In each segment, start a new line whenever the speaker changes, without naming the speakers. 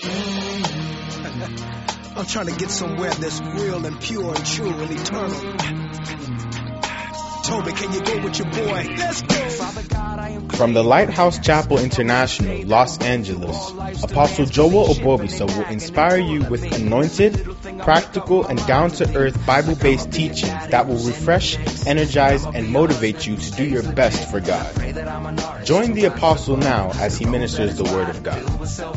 I'm trying to get somewhere that's real and pure and true and eternal. Toby, can you go with your boy? Let's go.
From the Lighthouse Chapel International, Los Angeles, Apostle Joel Obobisa will inspire you with anointed, practical, and down-to-earth Bible-based teachings that will refresh, energize, and motivate you to do your best for God. Join the Apostle now as he ministers the Word of God.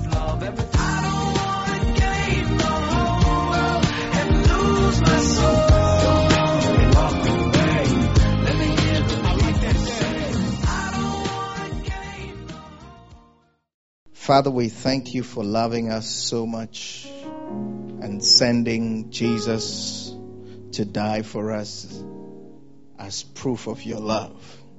Father, we thank you for loving us so much and sending Jesus to die for us as proof of your love.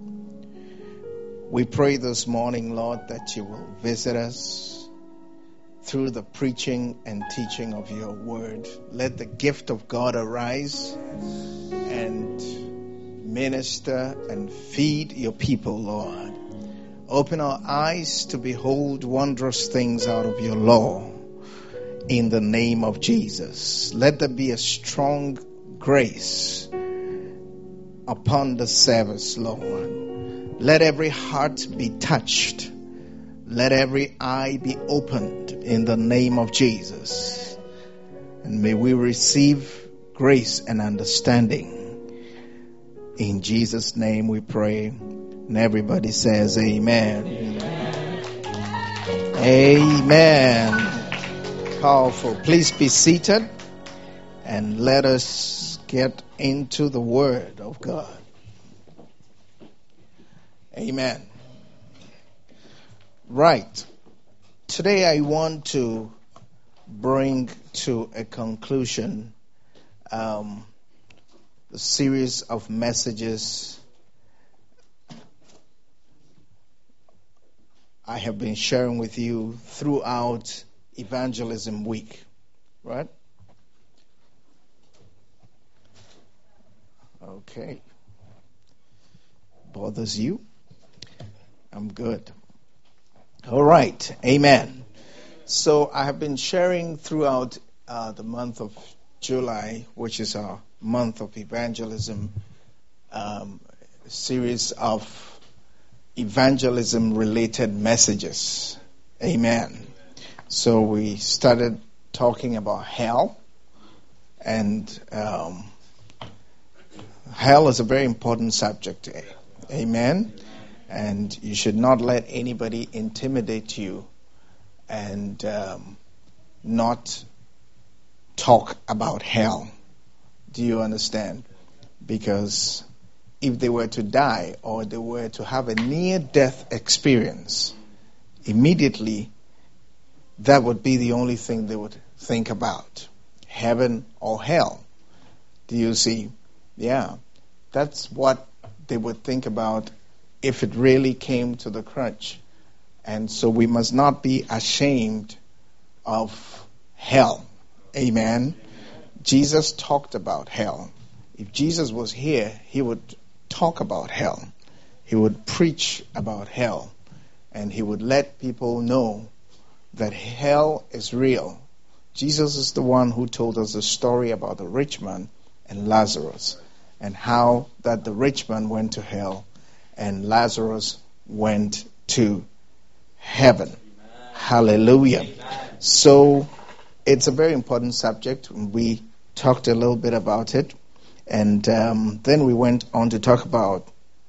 We pray this morning, Lord, that you will visit us through the preaching and teaching of your word. Let the gift of God arise and minister and feed your people, Lord. Open our eyes to behold wondrous things out of your law in the name of Jesus. Let there be a strong grace upon the service, Lord. Let every heart be touched. Let every eye be opened in the name of Jesus. And may we receive grace and understanding. In Jesus' name we pray. And everybody says amen. Amen. Powerful. Please be seated and let us get into the Word of God. Amen. Right. Today I want to bring to a conclusion the series of messages I have been sharing with you throughout Evangelism Week, right? Okay. Bothers you? I'm good. All right. Amen. So I have been sharing throughout the month of July, which is our month of evangelism, series of evangelism-related messages. Amen. So we started talking about hell, and hell is a very important subject. Amen. And you should not let anybody intimidate you and not talk about hell. Do you understand? Because if they were to die or they were to have a near-death experience, immediately that would be the only thing they would think about, heaven or hell. Do you see? Yeah, that's what they would think about if it really came to the crunch. And so we must not be ashamed of hell. Amen. Jesus talked about hell. If Jesus was here, he would talk about hell. He would preach about hell. And he would let people know that hell is real. Jesus is the one who told us the story about the rich man and Lazarus, and how that the rich man went to hell and Lazarus went to heaven. Amen. Hallelujah. Amen. So it's a very important subject. We talked a little bit about it. And then we went on to talk about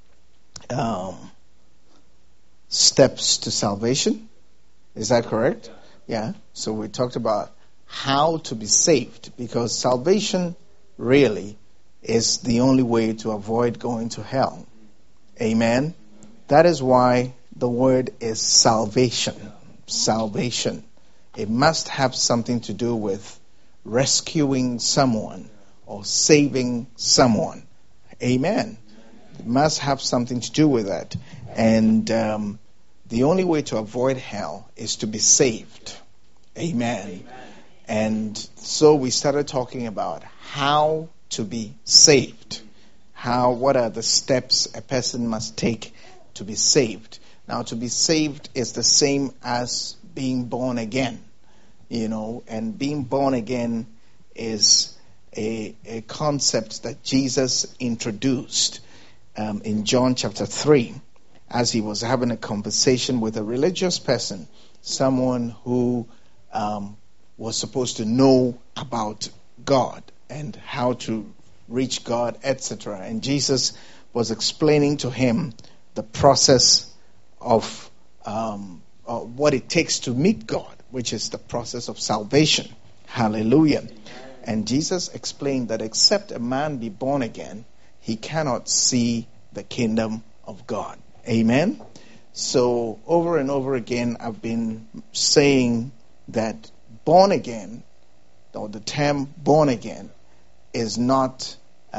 steps to salvation. Is that correct? Yeah. So we talked about how to be saved, because salvation really is the only way to avoid going to hell. Amen. That is why the word is salvation. Salvation. It must have something to do with rescuing someone or saving someone. Amen. It must have something to do with that. And the only way to avoid hell is to be saved. Amen. And so we started talking about how to be saved. What are the steps a person must take to be saved? Now, to be saved is the same as being born again. and being born again is a concept that Jesus introduced in John chapter 3 as he was having a conversation with a religious person, someone who was supposed to know about God and how to reach God, etc. And Jesus was explaining to him the process of what it takes to meet God, which is the process of salvation. Hallelujah. And Jesus explained that except a man be born again, he cannot see the kingdom of God. Amen? So over and over again, I've been saying that born again, or the term born again, is not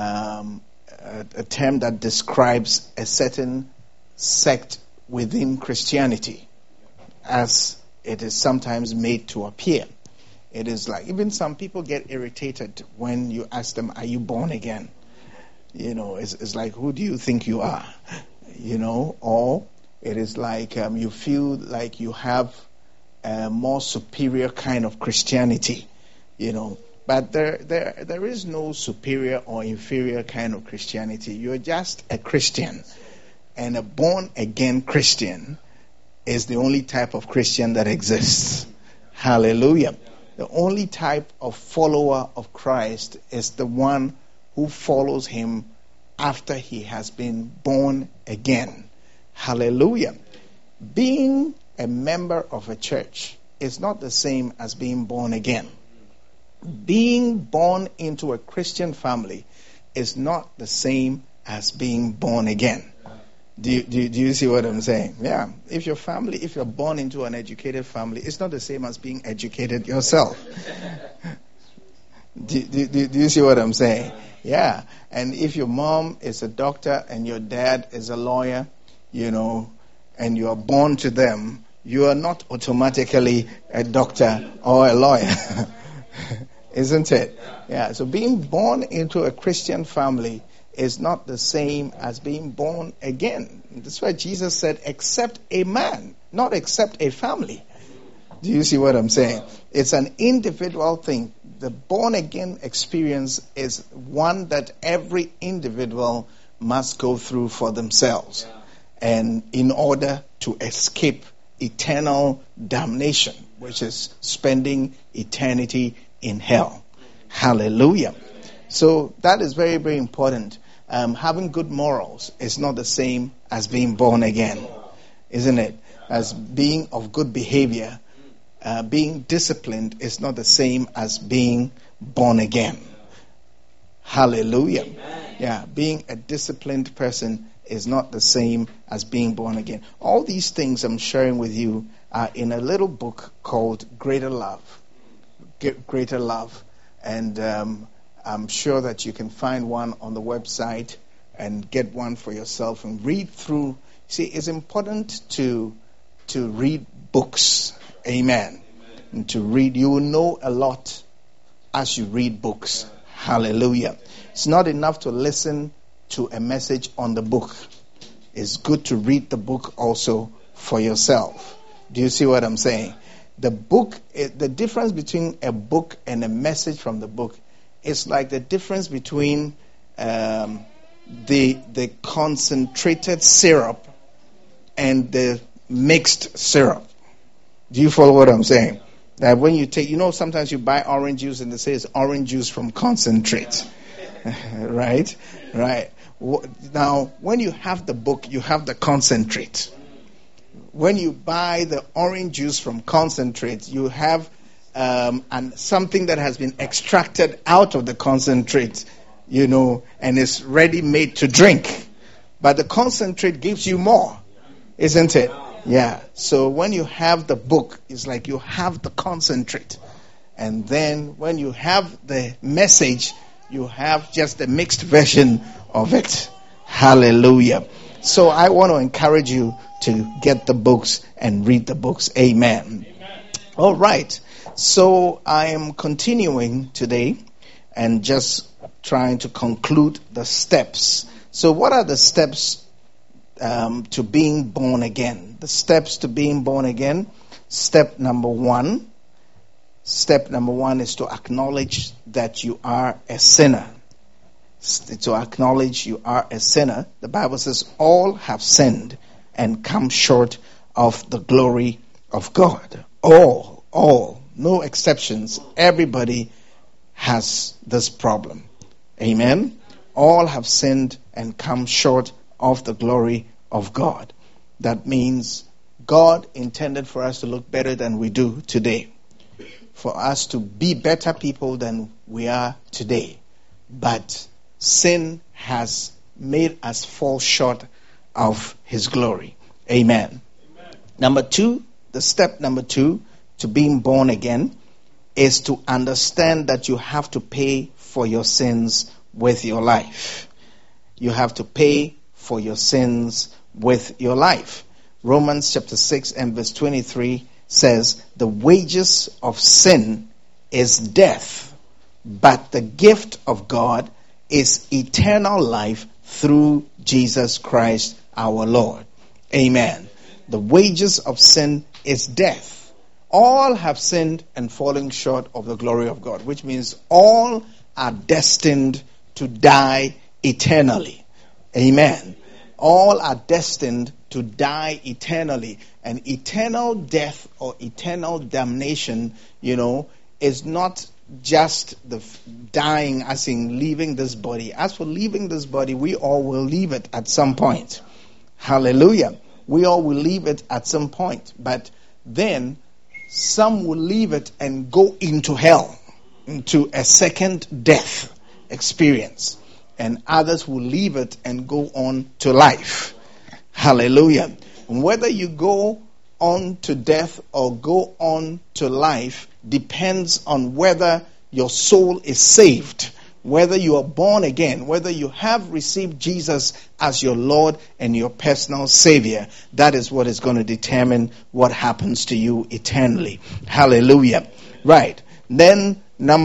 a term that describes a certain sect within Christianity, as it is sometimes made to appear. It is like, even some people get irritated when you ask them, are you born again? It's like, who do you think you are? Or it is like you feel like you have a more superior kind of Christianity, But there is no superior or inferior kind of Christianity. You're just a Christian. And a born-again Christian is the only type of Christian that exists. Hallelujah. The only type of follower of Christ is the one who follows him after he has been born again. Hallelujah. Being a member of a church is not the same as being born again. Being born into a Christian family is not the same as being born again. Do you see what I'm saying? Yeah. If you're born into an educated family, it's not the same as being educated yourself. Do you see what I'm saying? Yeah. And if your mom is a doctor and your dad is a lawyer, and you are born to them, you are not automatically a doctor or a lawyer. Isn't it? Yeah. So being born into a Christian family is not the same as being born again. That's why Jesus said, except a man, not except a family. Do you see what I'm saying? It's an individual thing. The born again experience is one that every individual must go through for themselves, and in order to escape eternal damnation, which is spending eternity in hell. Hallelujah. So that is very, very important. Having good morals is not the same as being born again, isn't it? As being of good behavior, being disciplined is not the same as being born again. Hallelujah. Amen. Yeah, being a disciplined person is not the same as being born again. All these things I'm sharing with you are in a little book called Greater Love. Greater Love. And I'm sure that you can find one on the website and get one for yourself and read through. See, it's important to read books. Amen. And to read, you will know a lot as you read books. Hallelujah. It's not enough to listen to a message on the book. It's good to read the book also for yourself. Do you see what I'm saying? The book, the difference between a book and a message from the book is like the difference between the concentrated syrup and the mixed syrup. Do you follow what I'm saying? That when you take, sometimes you buy orange juice and they say it's orange juice from concentrate. Right? Right. Now, when you have the book, you have the concentrate. When you buy the orange juice from concentrate, you have something that has been extracted out of the concentrate, and is ready made to drink. But the concentrate gives you more, isn't it? Yeah. So when you have the book, it's like you have the concentrate. And then when you have the message, you have just the mixed version of it. Hallelujah. So I want to encourage you to get the books and read the books. Amen. All right. So I am continuing today and just trying to conclude the steps. So what are the steps to being born again? The steps to being born again. Step number 1 Step number 1 is to acknowledge that you are a sinner. To acknowledge you are a sinner. The Bible says all have sinned and come short of the glory of God. All, no exceptions. Everybody has this problem. Amen. All have sinned and come short of the glory of God. That means God intended for us to look better than we do today. For us to be better people than we are today. But sin has made us fall short of His glory. Amen. Number 2, the step number 2 to being born again is to understand that you have to pay for your sins with your life. You have to pay for your sins with your life. Romans chapter 6 and verse 23 says, the wages of sin is death, but the gift of God is eternal life through Jesus Christ our Lord. Amen. The wages of sin is death. All have sinned and fallen short of the glory of God, which means all are destined to die eternally. Amen. All are destined to die eternally. And eternal death or eternal damnation, is not just the dying as in leaving this body. As for leaving this body, we all will leave it at some point. Hallelujah. We all will leave it at some point. But then some will leave it and go into hell, into a second death experience. And others will leave it and go on to life. Hallelujah. And whether you go on to death or go on to life depends on whether your soul is saved, whether you are born again, whether you have received Jesus as your Lord and your personal Savior. That is what is going to determine what happens to you eternally. Hallelujah. Right. Then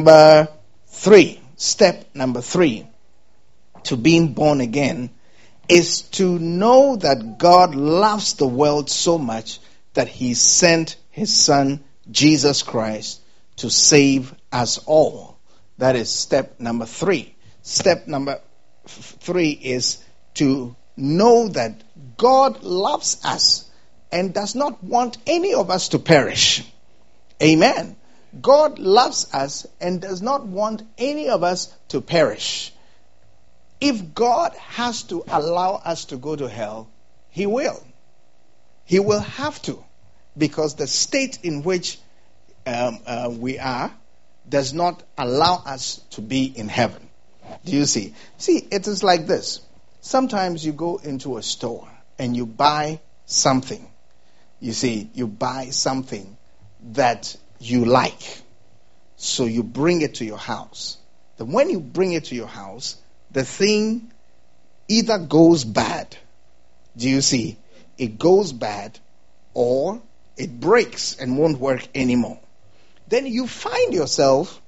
step number 3 to being born again is to know that God loves the world so much that He sent His Son, Jesus Christ, to save us all. That is step number 3. Step number 3 is to know that God loves us and does not want any of us to perish. Amen. God loves us and does not want any of us to perish. If God has to allow us to go to hell, He will. He will have to, because the state in which we are does not allow us to be in heaven. Do you see? See, it is like this. Sometimes you go into a store and you buy something. You see, you buy something that you like. So you bring it to your house. Then when you bring it to your house, the thing either goes bad. Do you see? It goes bad or it breaks and won't work anymore. Then you find yourself,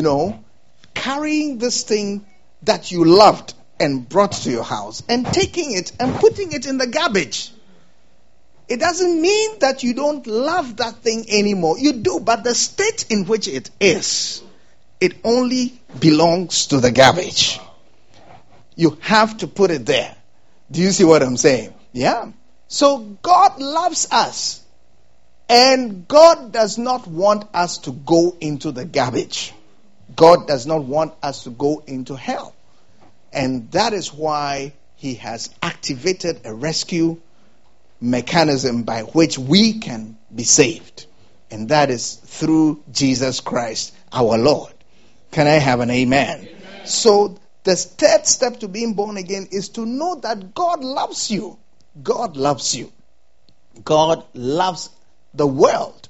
carrying this thing that you loved and brought to your house and taking it and putting it in the garbage. It doesn't mean that you don't love that thing anymore. You do, but the state in which it is, it only belongs to the garbage. You have to put it there. Do you see what I'm saying? Yeah. So God loves us. And God does not want us to go into the garbage. God does not want us to go into hell. And that is why He has activated a rescue mechanism by which we can be saved. And that is through Jesus Christ, our Lord. Can I have an amen? Amen. So the third step to being born again is to know that God loves you. God loves you. God loves the world.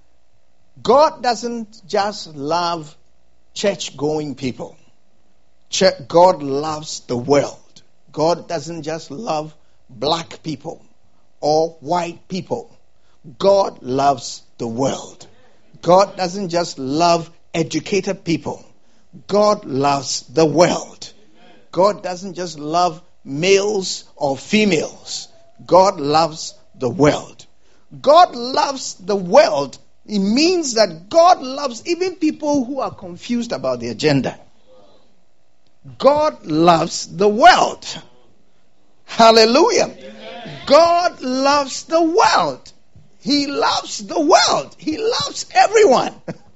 God doesn't just love church-going people. God loves the world. God doesn't just love black people or white people. God loves the world. God doesn't just love educated people. God loves the world. God doesn't just love males or females. God loves the world. God loves the world It means that God loves even people who are confused about the agenda. God loves the world. Hallelujah. God loves the world. He loves the world. He loves everyone.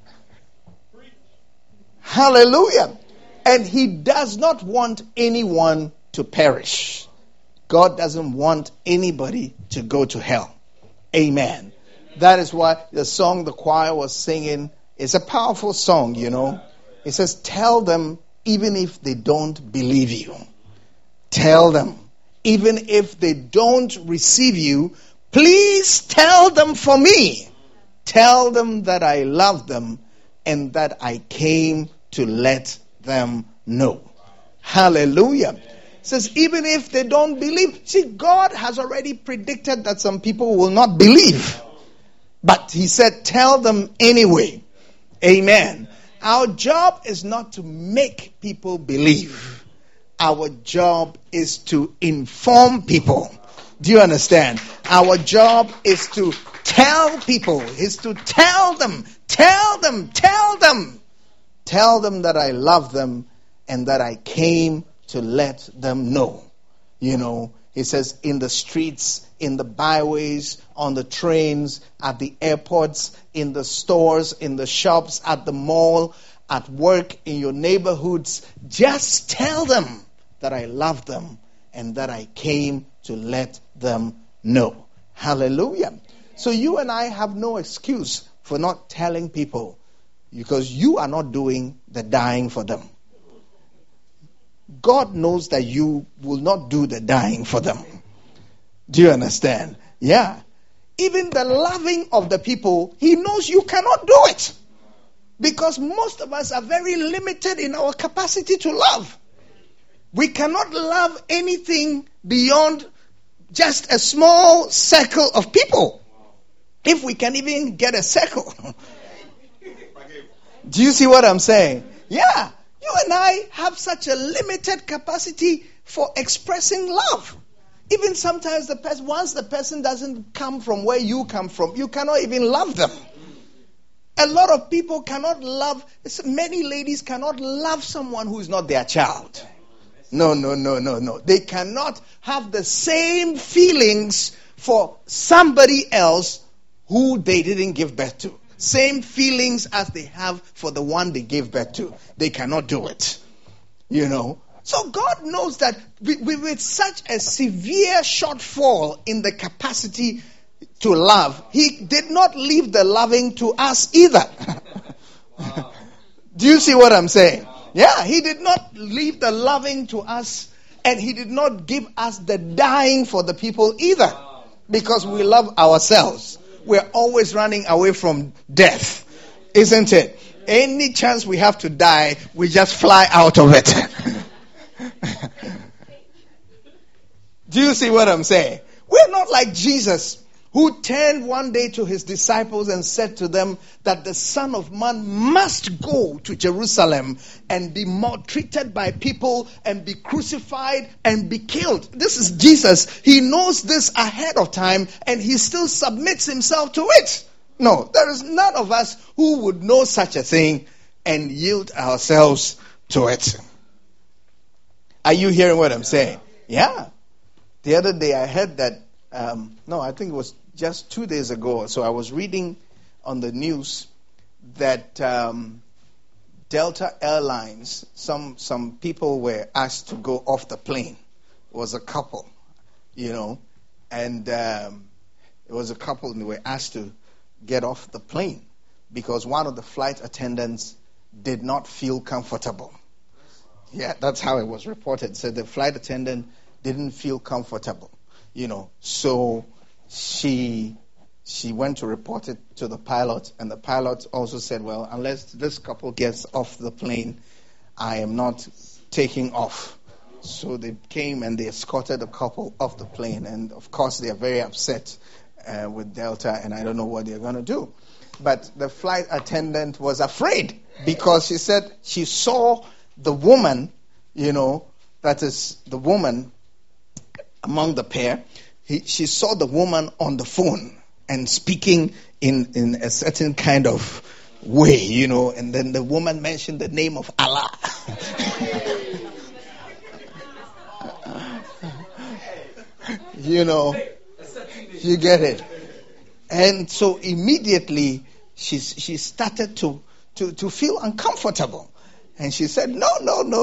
Hallelujah. And He does not want anyone to perish. God doesn't want anybody to go to hell. Amen. That is why the song the choir was singing is a powerful song, you know. It says, tell them even if they don't believe you. Tell them even if they don't receive you, please tell them for me. Tell them that I love them and that I came to let them know. Hallelujah. It says, even if they don't believe. See, God has already predicted that some people will not believe. But He said, tell them anyway. Amen. Our job is not to make people believe. Our job is to inform people. Do you understand? Our job is to tell people, is to tell them that I love them and that I came to let them know. You know, He says, in the streets, in the byways, on the trains, at the airports, in the stores, in the shops, at the mall, at work, in your neighborhoods, just tell them that I love them and that I came to let them know. Hallelujah. So you and I have no excuse for not telling people, because you are not doing the dying for them. God knows that you will not do the dying for them. Do you understand? Yeah. Even the loving of the people, He knows you cannot do it. Because most of us are very limited in our capacity to love. We cannot love anything beyond just a small circle of people. If we can even get a circle. Do you see what I'm saying? Yeah. You and I have such a limited capacity for expressing love. Even sometimes once the person doesn't come from where you come from, you cannot even love them. A lot of people cannot love, many ladies cannot love someone who is not their child. No. They cannot have the same feelings for somebody else who they didn't give birth to. Same feelings as they have for the one they gave birth to. They cannot do it. You know. So God knows that with such a severe shortfall in the capacity to love, He did not leave the loving to us either. Do you see what I'm saying? Yeah, He did not leave the loving to us, and He did not give us the dying for the people either, because we love ourselves. We're always running away from death, isn't it? Any chance we have to die, we just fly out of it. Do you see what I'm saying? We're not like Jesus, who turned one day to His disciples and said to them that the Son of Man must go to Jerusalem and be maltreated by people and be crucified and be killed. This is Jesus. He knows this ahead of time and He still submits Himself to it. No, there is none of us who would know such a thing and yield ourselves to it. Are you hearing what I'm saying? Yeah. The other day I heard that, I think it was just 2 days ago. So I was reading on the news that Delta Airlines, some people were asked to go off the plane. It was a couple, and it was a couple and they were asked to get off the plane because one of the flight attendants did not feel comfortable. Yeah, that's how it was reported. So the flight attendant didn't feel comfortable, so she went to report it to the pilot, and the pilot also said, well, unless this couple gets off the plane, I am not taking off. So they came and they escorted the couple off the plane, and of course they are very upset with Delta, and I don't know what they're going to do. But the flight attendant was afraid because she said she saw the woman, that is the woman among the pair. She saw the woman on the phone and speaking in a certain kind of way, and then the woman mentioned the name of Allah. You get it. And so immediately she started to feel uncomfortable. And she said, no.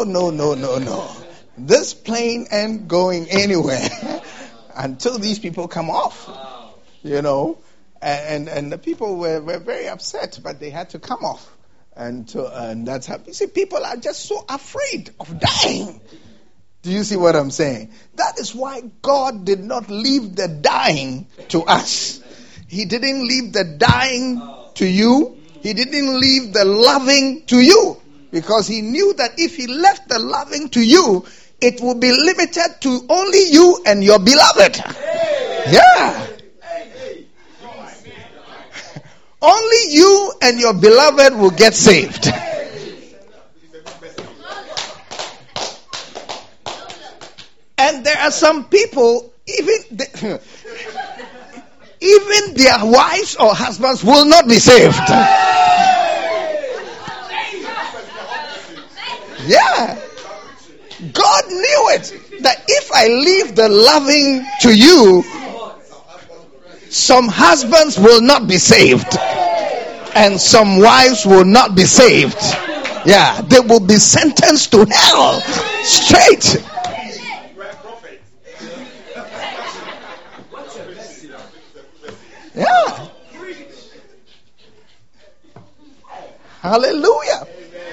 This plane ain't going anywhere until these people come off. And the people were very upset, but they had to come off. And that's how, you see, people are just so afraid of dying. Do you see what I'm saying? That is why God did not leave the dying to us. He didn't leave the dying to you. He didn't leave the loving to you. Because he knew that if he left the loving to you, it would be limited to only you and your beloved. Yeah. Only you and your beloved will get saved. And there are some people, even their wives or husbands will not be saved. Yeah. God knew it. That if I leave the loving to you, some husbands will not be saved. And some wives will not be saved. Yeah. They will be sentenced to hell. Straight. Yeah. Hallelujah.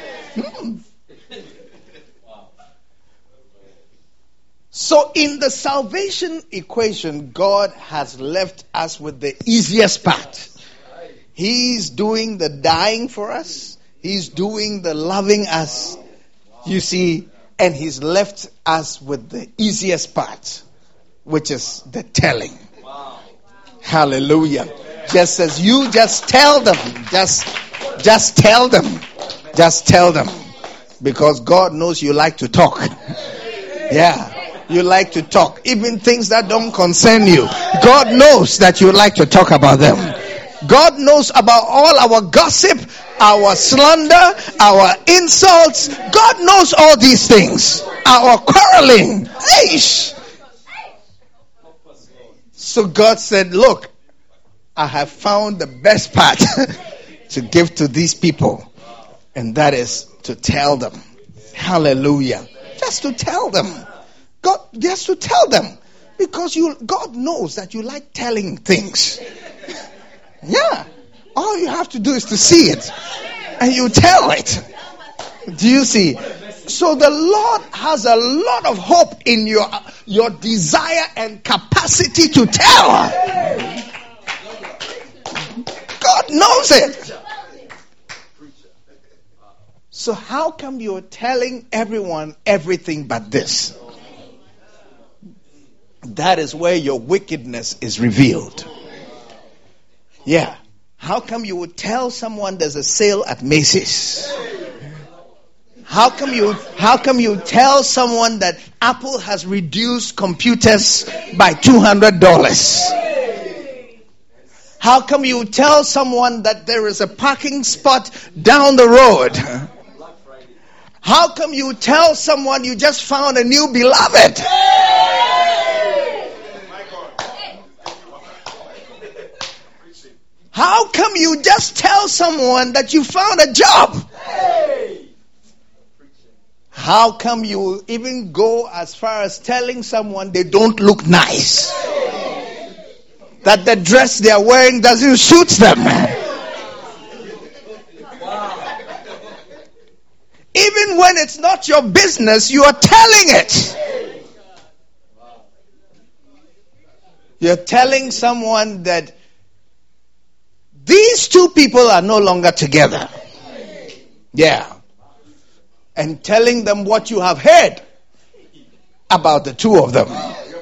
So in the salvation equation, God has left us with the easiest part. He's doing the dying for us. He's doing the loving us. You see, and he's left us with the easiest part, which is the telling. Hallelujah. Just as you just tell them. Just tell them. Just tell them. Because God knows you like to talk. Yeah. You like to talk. Even things that don't concern you. God knows that you like to talk about them. God knows about all our gossip, our slander, our insults. God knows all these things. Our quarreling. Eish. So God said, look, I have found the best part to give to these people. And that is to tell them. Hallelujah. Just to tell them. God, just to tell them. Because God knows that you like telling things. Yeah. All you have to do is to see it. And you tell it. Do you see? So the Lord has a lot of hope in your desire and capacity to tell. God knows it. So how come you're telling everyone everything but this? That is where your wickedness is revealed. Yeah. How come you would tell someone there's a sale at Macy's? How come you tell someone that Apple has reduced computers by $200? How come you tell someone that there is a parking spot down the road? How come you tell someone you just found a new beloved? How come you just tell someone that you found a job? How come you even go as far as telling someone they don't look nice? That the dress they are wearing doesn't suit them? Even when it's not your business, you are telling it. You're telling someone that these two people are no longer together. Yeah. And telling them what you have heard about the two of them.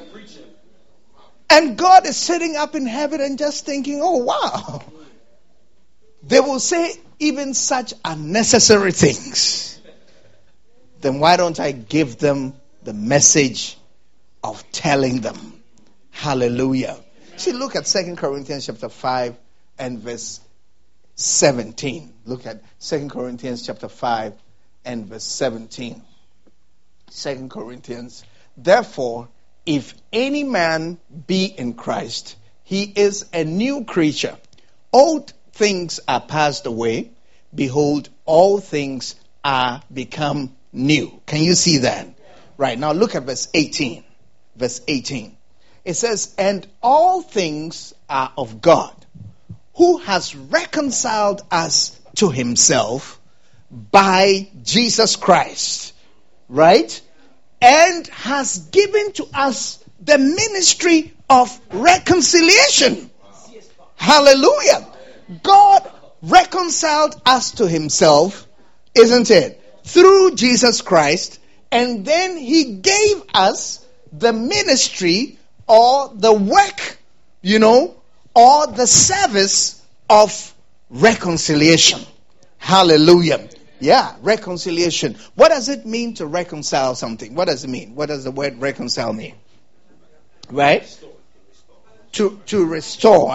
And God is sitting up in heaven and just thinking, oh wow. They will say even such unnecessary things. Then why don't I give them the message of telling them? Hallelujah. See, look at 2 Corinthians chapter 5 and verse 17. Look at 2 Corinthians chapter 5 and verse 17. 2 Corinthians. Therefore, if any man be in Christ, he is a new creature. Old things are passed away. Behold, all things are become new. Can you see that? Right, now look at verse 18. Verse 18. It says, and all things are of God, who has reconciled us to himself by Jesus Christ. Right? And has given to us the ministry of reconciliation. Hallelujah. God reconciled us to himself, isn't it? Through Jesus Christ. And then he gave us the ministry or the work, or the service of reconciliation. Hallelujah. Yeah, reconciliation. What does it mean to reconcile something? What does it mean? What does the word reconcile mean? Right? To restore,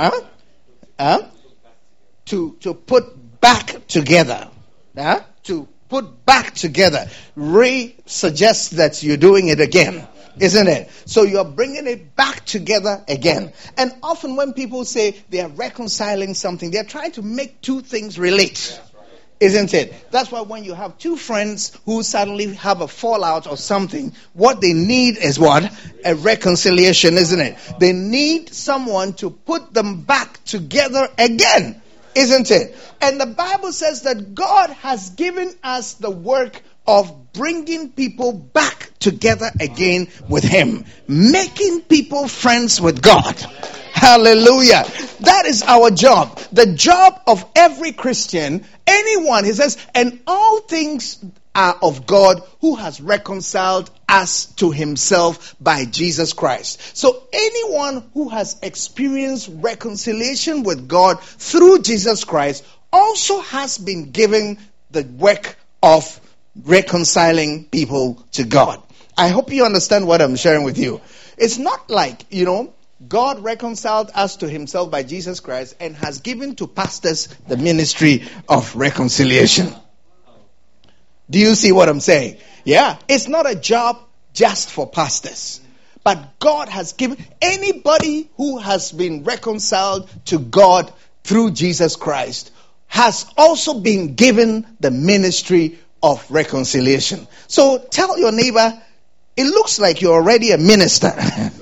To put back together. To put back together. Suggests that you're doing it again, isn't it? So you're bringing it back together again. And often when people say they are reconciling something, they're trying to make two things relate. Isn't it? That's why when you have two friends who suddenly have a fallout or something, what they need is what? A reconciliation, isn't it? They need someone to put them back together again, isn't it? And the Bible says that God has given us the work of bringing people back together again with him, making people friends with God. Hallelujah. That is our job. The job of every Christian, anyone, he says, and all things are of God who has reconciled us to himself by Jesus Christ. So anyone who has experienced reconciliation with God through Jesus Christ also has been given the work of reconciling people to God. I hope you understand what I'm sharing with you. It's not like, God reconciled us to himself by Jesus Christ and has given to pastors the ministry of reconciliation. Do you see what I'm saying? Yeah, it's not a job just for pastors. But God has given anybody who has been reconciled to God through Jesus Christ has also been given the ministry of reconciliation. So tell your neighbor, it looks like you're already a minister.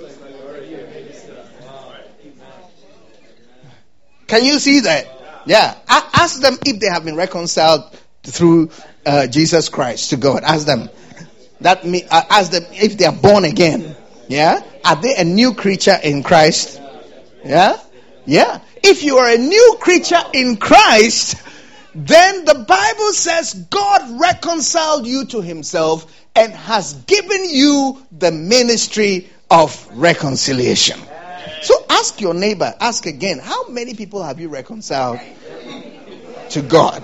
Can you see that? Yeah. Ask them if they have been reconciled through Jesus Christ to God. Ask them. Ask them if they are born again. Yeah. Are they a new creature in Christ? Yeah. Yeah. If you are a new creature in Christ, then the Bible says God reconciled you to himself and has given you the ministry of reconciliation. So ask your neighbor, ask again, how many people have you reconciled to God?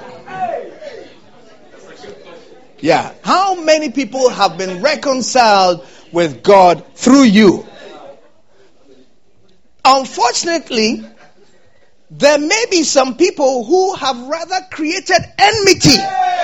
Yeah. How many people have been reconciled with God through you? Unfortunately, there may be some people who have rather created enmity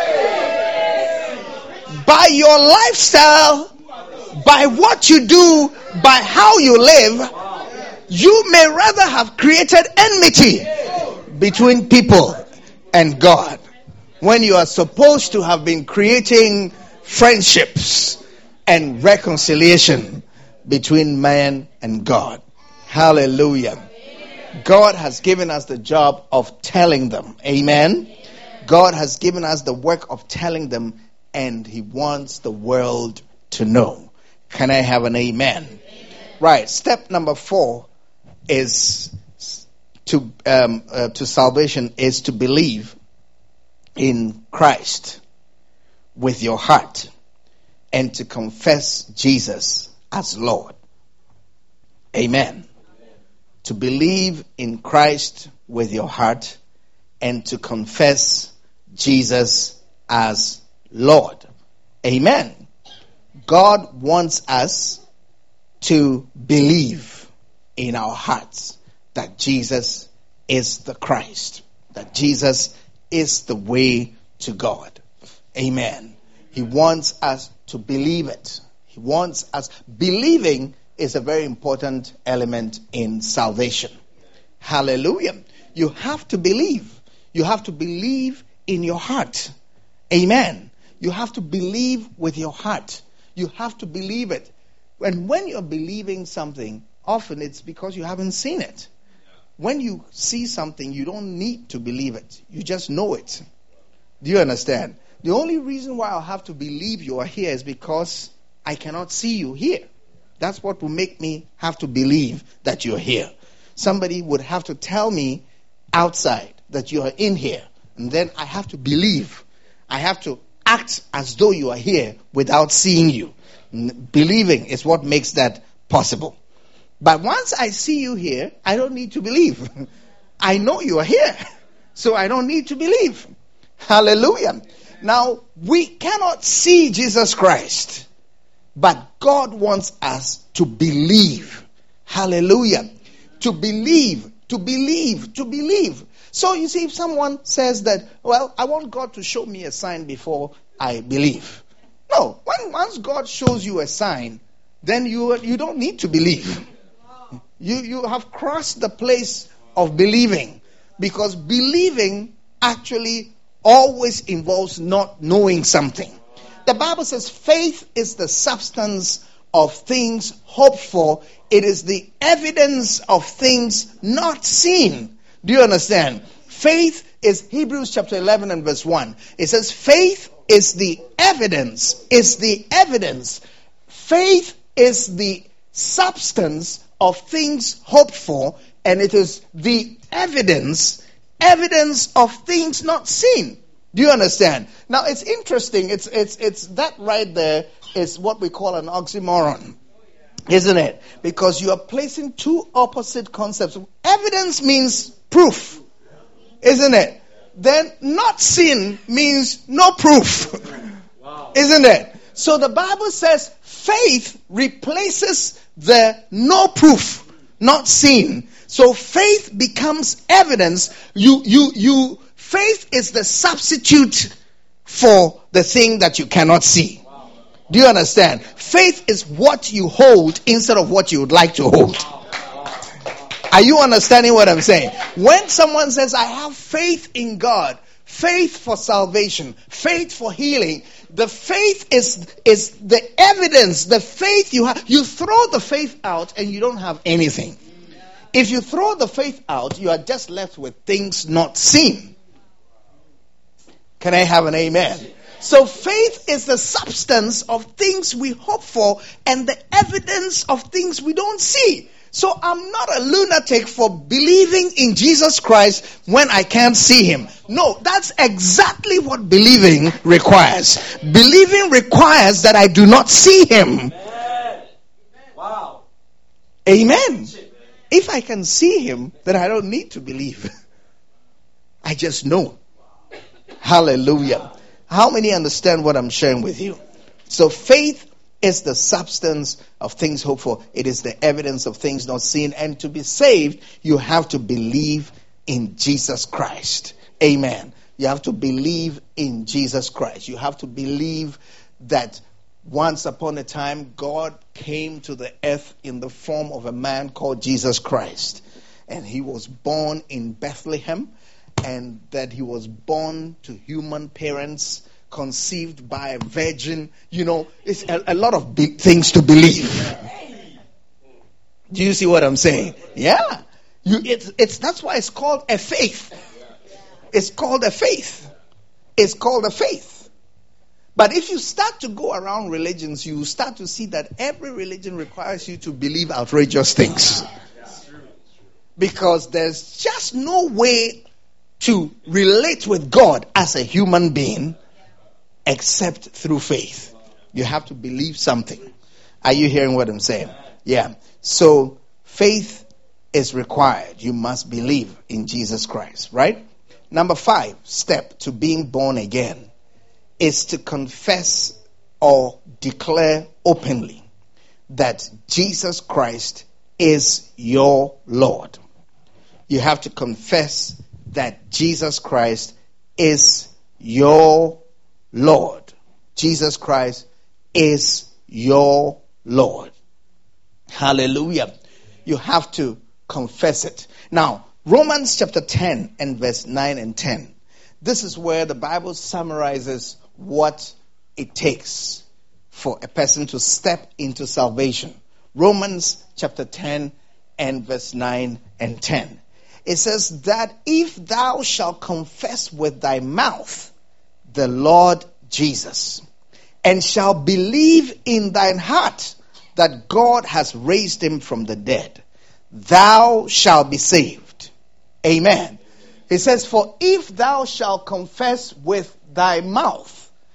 by your lifestyle, by what you do, by how you live. You may rather have created enmity between people and God when you are supposed to have been creating friendships and reconciliation between man and God. Hallelujah. God has given us the job of telling them. Amen. God has given us the work of telling them, and he wants the world to know. Can I have an amen? Right. Step number 4 is to salvation is to believe in Christ with your heart and to confess Jesus as Lord. Amen. To believe in Christ with your heart and to confess Jesus as Lord. Amen. God wants us to believe in our hearts. that Jesus is the Christ, that Jesus is the way to God. Amen. He wants us to believe it. He wants us. Believing is a very important element in salvation. Hallelujah. You have to believe. You have to believe in your heart. Amen. You have to believe with your heart. You have to believe it. And when you're believing something, often it's because you haven't seen it. When you see something, you don't need to believe it. You just know it. Do you understand? The only reason why I'll have to believe you are here is because I cannot see you here. That's what will make me have to believe that you're here. Somebody would have to tell me outside that you are in here. And then I have to believe. I have to act as though you are here without seeing you. Believing is what makes that possible. But once I see you here, I don't need to believe. I know you are here. So I don't need to believe. Hallelujah. Now, we cannot see Jesus Christ, but God wants us to believe. Hallelujah. To believe, to believe, to believe. So you see, if someone says that, well, I want God to show me a sign before I believe. No, once God shows you a sign, then you don't need to believe. You have crossed the place of believing, because believing actually always involves not knowing something. The Bible says faith is the substance of things hoped for. It is the evidence of things not seen. Do you understand? Faith is Hebrews chapter 11 and verse 1. It says faith is the evidence. Is the evidence. Faith is the substance of things hoped for, and it is the evidence of things not seen. Do you understand? Now it's interesting. It's that right there is what we call an oxymoron, isn't it? Because you are placing two opposite concepts. Evidence means proof, isn't it? Then not seen means no proof, isn't it? So the Bible says faith replaces the no proof, not seen. So faith becomes evidence. Faith is the substitute for the thing that you cannot see. Do you understand? Faith is what you hold instead of what you would like to hold. Are you understanding what I'm saying? When someone says, I have faith in God, faith for salvation, faith for healing, the faith is the evidence, the faith you have. You throw the faith out and you don't have anything. If you throw the faith out, you are just left with things not seen. Can I have an amen? So faith is the substance of things we hope for and the evidence of things we don't see. So I'm not a lunatic for believing in Jesus Christ when I can't see him. No, that's exactly what believing requires. Believing requires that I do not see him. Wow. Amen. If I can see him, then I don't need to believe. I just know. Hallelujah. How many understand what I'm sharing with you? So faith is the substance of things hoped for. It is the evidence of things not seen. And to be saved, you have to believe in Jesus Christ. Amen. You have to believe in Jesus Christ. You have to believe that once upon a time, God came to the earth in the form of a man called Jesus Christ. And he was born in Bethlehem. And that he was born to human parents, conceived by a virgin. You know, it's a lot of big things to believe. Do you see what I'm saying? Yeah. That's why it's called a faith. It's called a faith. It's called a faith. But if you start to go around religions, you start to see that every religion requires you to believe outrageous things. Because there's just no way to relate with God as a human being except through faith. You have to believe something. Are you hearing what I'm saying? Yeah. So faith is required. You must believe in Jesus Christ, right? Number 5 step to being born again is to confess or declare openly that Jesus Christ is your Lord. You have to confess that Jesus Christ is your Lord. Jesus Christ is your Lord. Hallelujah. You have to confess it. Now, Romans chapter 10 and verse 9 and 10. This is where the Bible summarizes what it takes for a person to step into salvation. Romans chapter 10 and verse 9 and 10. It says that if thou shalt confess with thy mouth the Lord Jesus, and shalt believe in thine heart that God has raised him from the dead, thou shalt be saved. Amen. It says, for if thou shalt confess with thy mouth,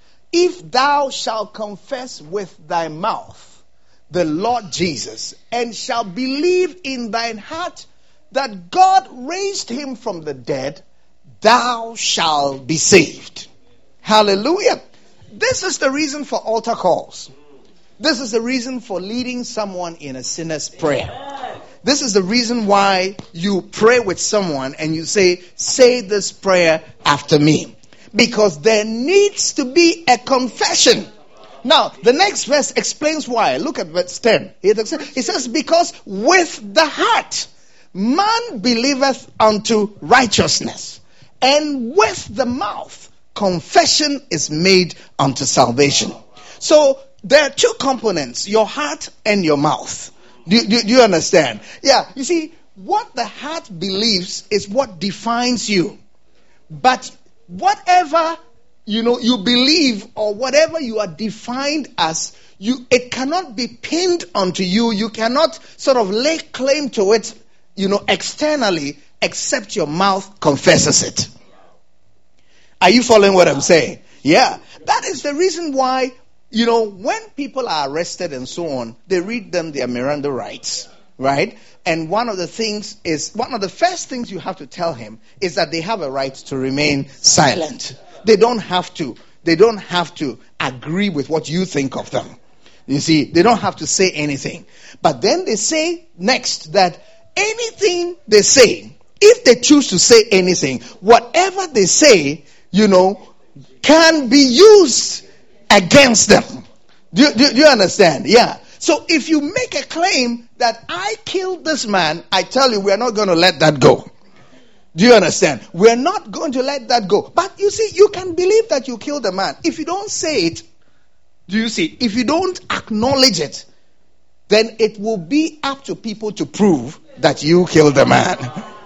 if thou shalt confess with thy mouth the Lord Jesus, and shalt believe in thine heart that God raised him from the dead, thou shalt be saved. Hallelujah. This is the reason for altar calls. This is the reason for leading someone in a sinner's prayer. This is the reason why you pray with someone and you say this prayer after me. Because there needs to be a confession. Now, the next verse explains why. Look at verse 10. It says, because with the heart man believeth unto righteousness, and with the mouth confession is made unto salvation. So there are two components, your heart and your mouth. Do you understand? Yeah, you see, what the heart believes is what defines you. But whatever you believe, or whatever you are defined as, it cannot be pinned onto you. You cannot sort of lay claim to it, externally, except your mouth confesses it. Are you following what I'm saying? Yeah. That is the reason why, when people are arrested and so on, they read them their Miranda rights, right? And one of the first things you have to tell him is that they have a right to remain silent. They don't have to agree with what you think of them. You see, they don't have to say anything. But then they say next that anything they say, if they choose to say anything, whatever they say, can be used against them. Do you understand? Yeah. So if you make a claim that I killed this man, I tell you, we're not going to let that go. Do you understand? We're not going to let that go. But you see, you can believe that you killed a man. If you don't say it, do you see? If you don't acknowledge it, then it will be up to people to prove that you killed the man.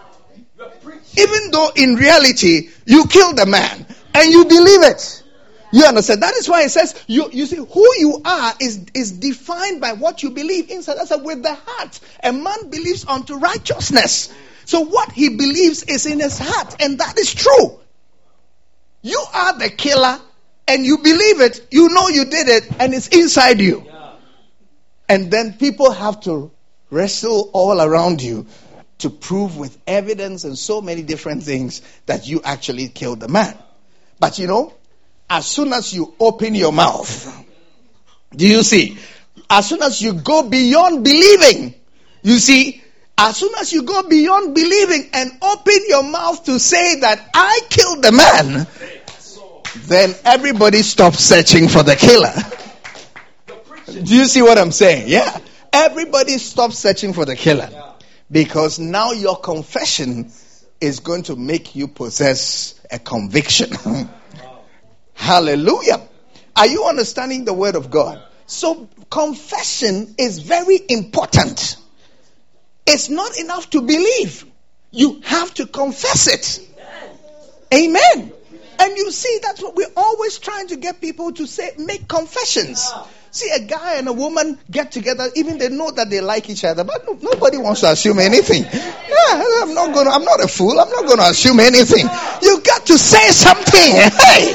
Even though in reality, you killed the man and you believe it. You understand? That is why it says, you see, who you are is defined by what you believe inside. That's with the heart. A man believes unto righteousness. So what he believes is in his heart, and that is true. You are the killer, and you believe it. You know you did it, and it's inside you. And then people have to wrestle all around you to prove with evidence and so many different things that you actually killed the man. But as soon as you open your mouth, do you see? As soon as you go beyond believing, you see, as soon as you go beyond believing and open your mouth to say that I killed the man, then everybody stops searching for the killer. Do you see what I'm saying? Yeah. Everybody stops searching for the killer. Because now your confession is going to make you possess a conviction. Hallelujah. Are you understanding the word of God? So confession is very important. It's not enough to believe. You have to confess it. Amen. And you see, that's what we're always trying to get people to say, make confessions. See, a guy and a woman get together, even they know that they like each other, but nobody wants to assume anything. Yeah, I'm not a fool. I'm not going to assume anything. You got to say something. Hey.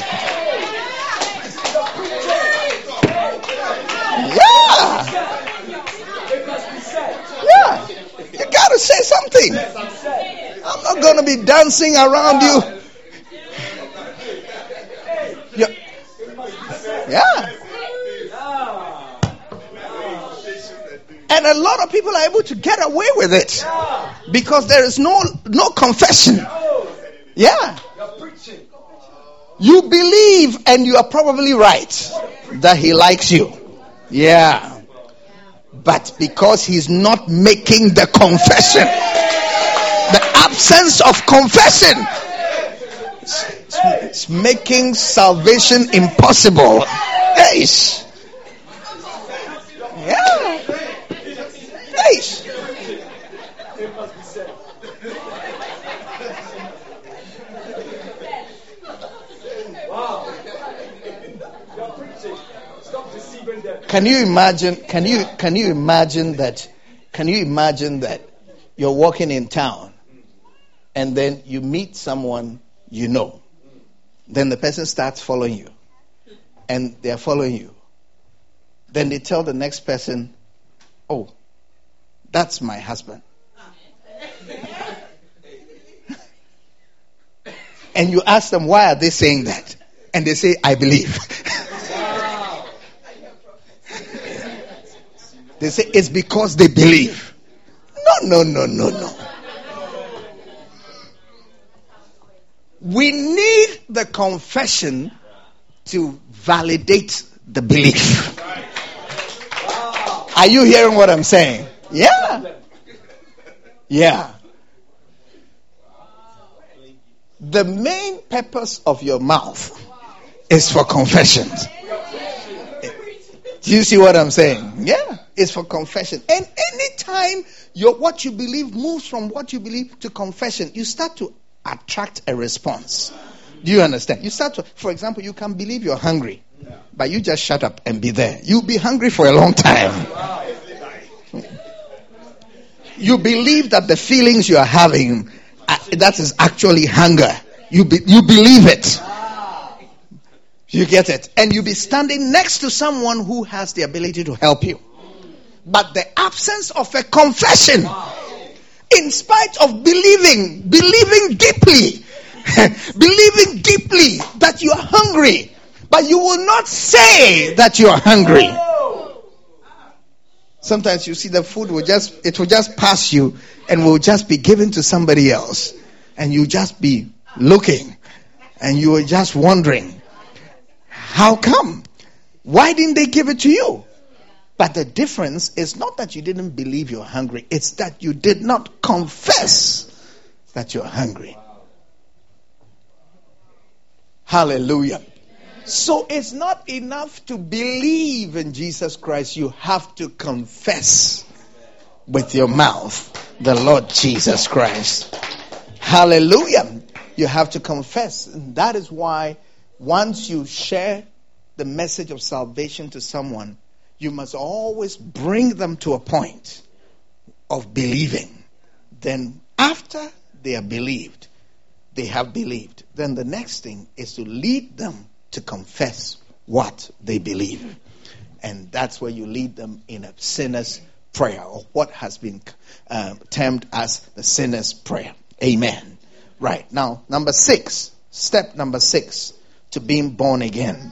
Yeah. You got to say something. I'm not going to be dancing around you. Yeah. And a lot of people are able to get away with it. Because there is no confession. Yeah. You believe and you are probably right that he likes you. Yeah. But because he's not making the confession, the absence of confession, it's making salvation impossible. Eish. Yeah. Eish. Can you imagine that you're walking in town and then you meet someone you know. Then the person starts following you and they're following you. Then they tell the next person, "Oh, that's my husband." And you ask them, "Why are they saying that?" And they say, "I believe." They say it's because they believe. No. We need the confession to validate the belief. Are you hearing what I'm saying? Yeah. The main purpose of your mouth is for confession. Do you see what I'm saying? Yeah, it's for confession. And anytime what you believe moves from what you believe to confession, you start to attract a response. Do you understand? You start to, for example, you can believe you're hungry, but you just shut up and be there. You'll be hungry for a long time. You believe that the feelings you are having, that is actually hunger. You believe it. You get it? And you'll be standing next to someone who has the ability to help you. But the absence of a confession, in spite of believing deeply that you are hungry, but you will not say that you are hungry. Sometimes you see the food will just pass you and will just be given to somebody else. And you just be looking and you are just wondering, how come? Why didn't they give it to you? But the difference is not that you didn't believe you're hungry. It's that you did not confess that you're hungry. Hallelujah. So it's not enough to believe in Jesus Christ. You have to confess with your mouth the Lord Jesus Christ. Hallelujah. You have to confess. And that is why once you share the message of salvation to someone, you must always bring them to a point of believing. Then after they have believed, then the next thing is to lead them to confess what they believe. And that's where you lead them in a sinner's prayer, or what has been termed as the sinner's prayer. Amen. Right. Now, step number 6 to being born again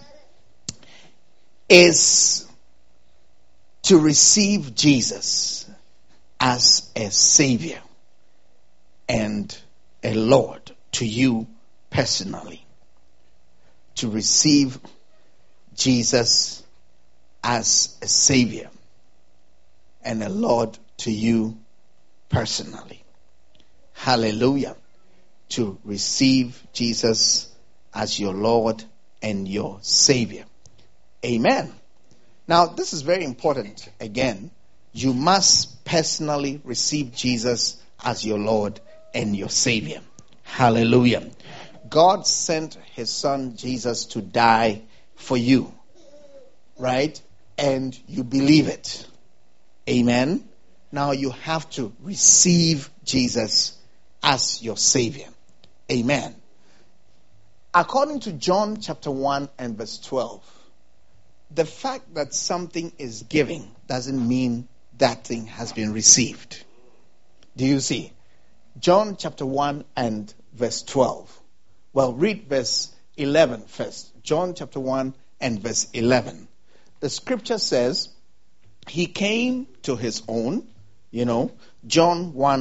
is to receive Jesus as a Savior and a Lord to you personally. To receive Jesus as a Savior and a Lord to you personally. Hallelujah. To receive Jesus as your Lord and your Savior. Amen. Now, this is very important. Again, you must personally receive Jesus as your Lord and your Savior. Hallelujah. God sent His Son Jesus to die for you. Right? And you believe it. Amen. Now you have to receive Jesus as your Savior. Amen. According to John chapter 1 and verse 12, the fact that something is given doesn't mean that thing has been received. Do you see? John chapter 1 and verse 12. Well, read verse 11 first. John chapter 1 and verse 11. The scripture says, He came to His own, John 1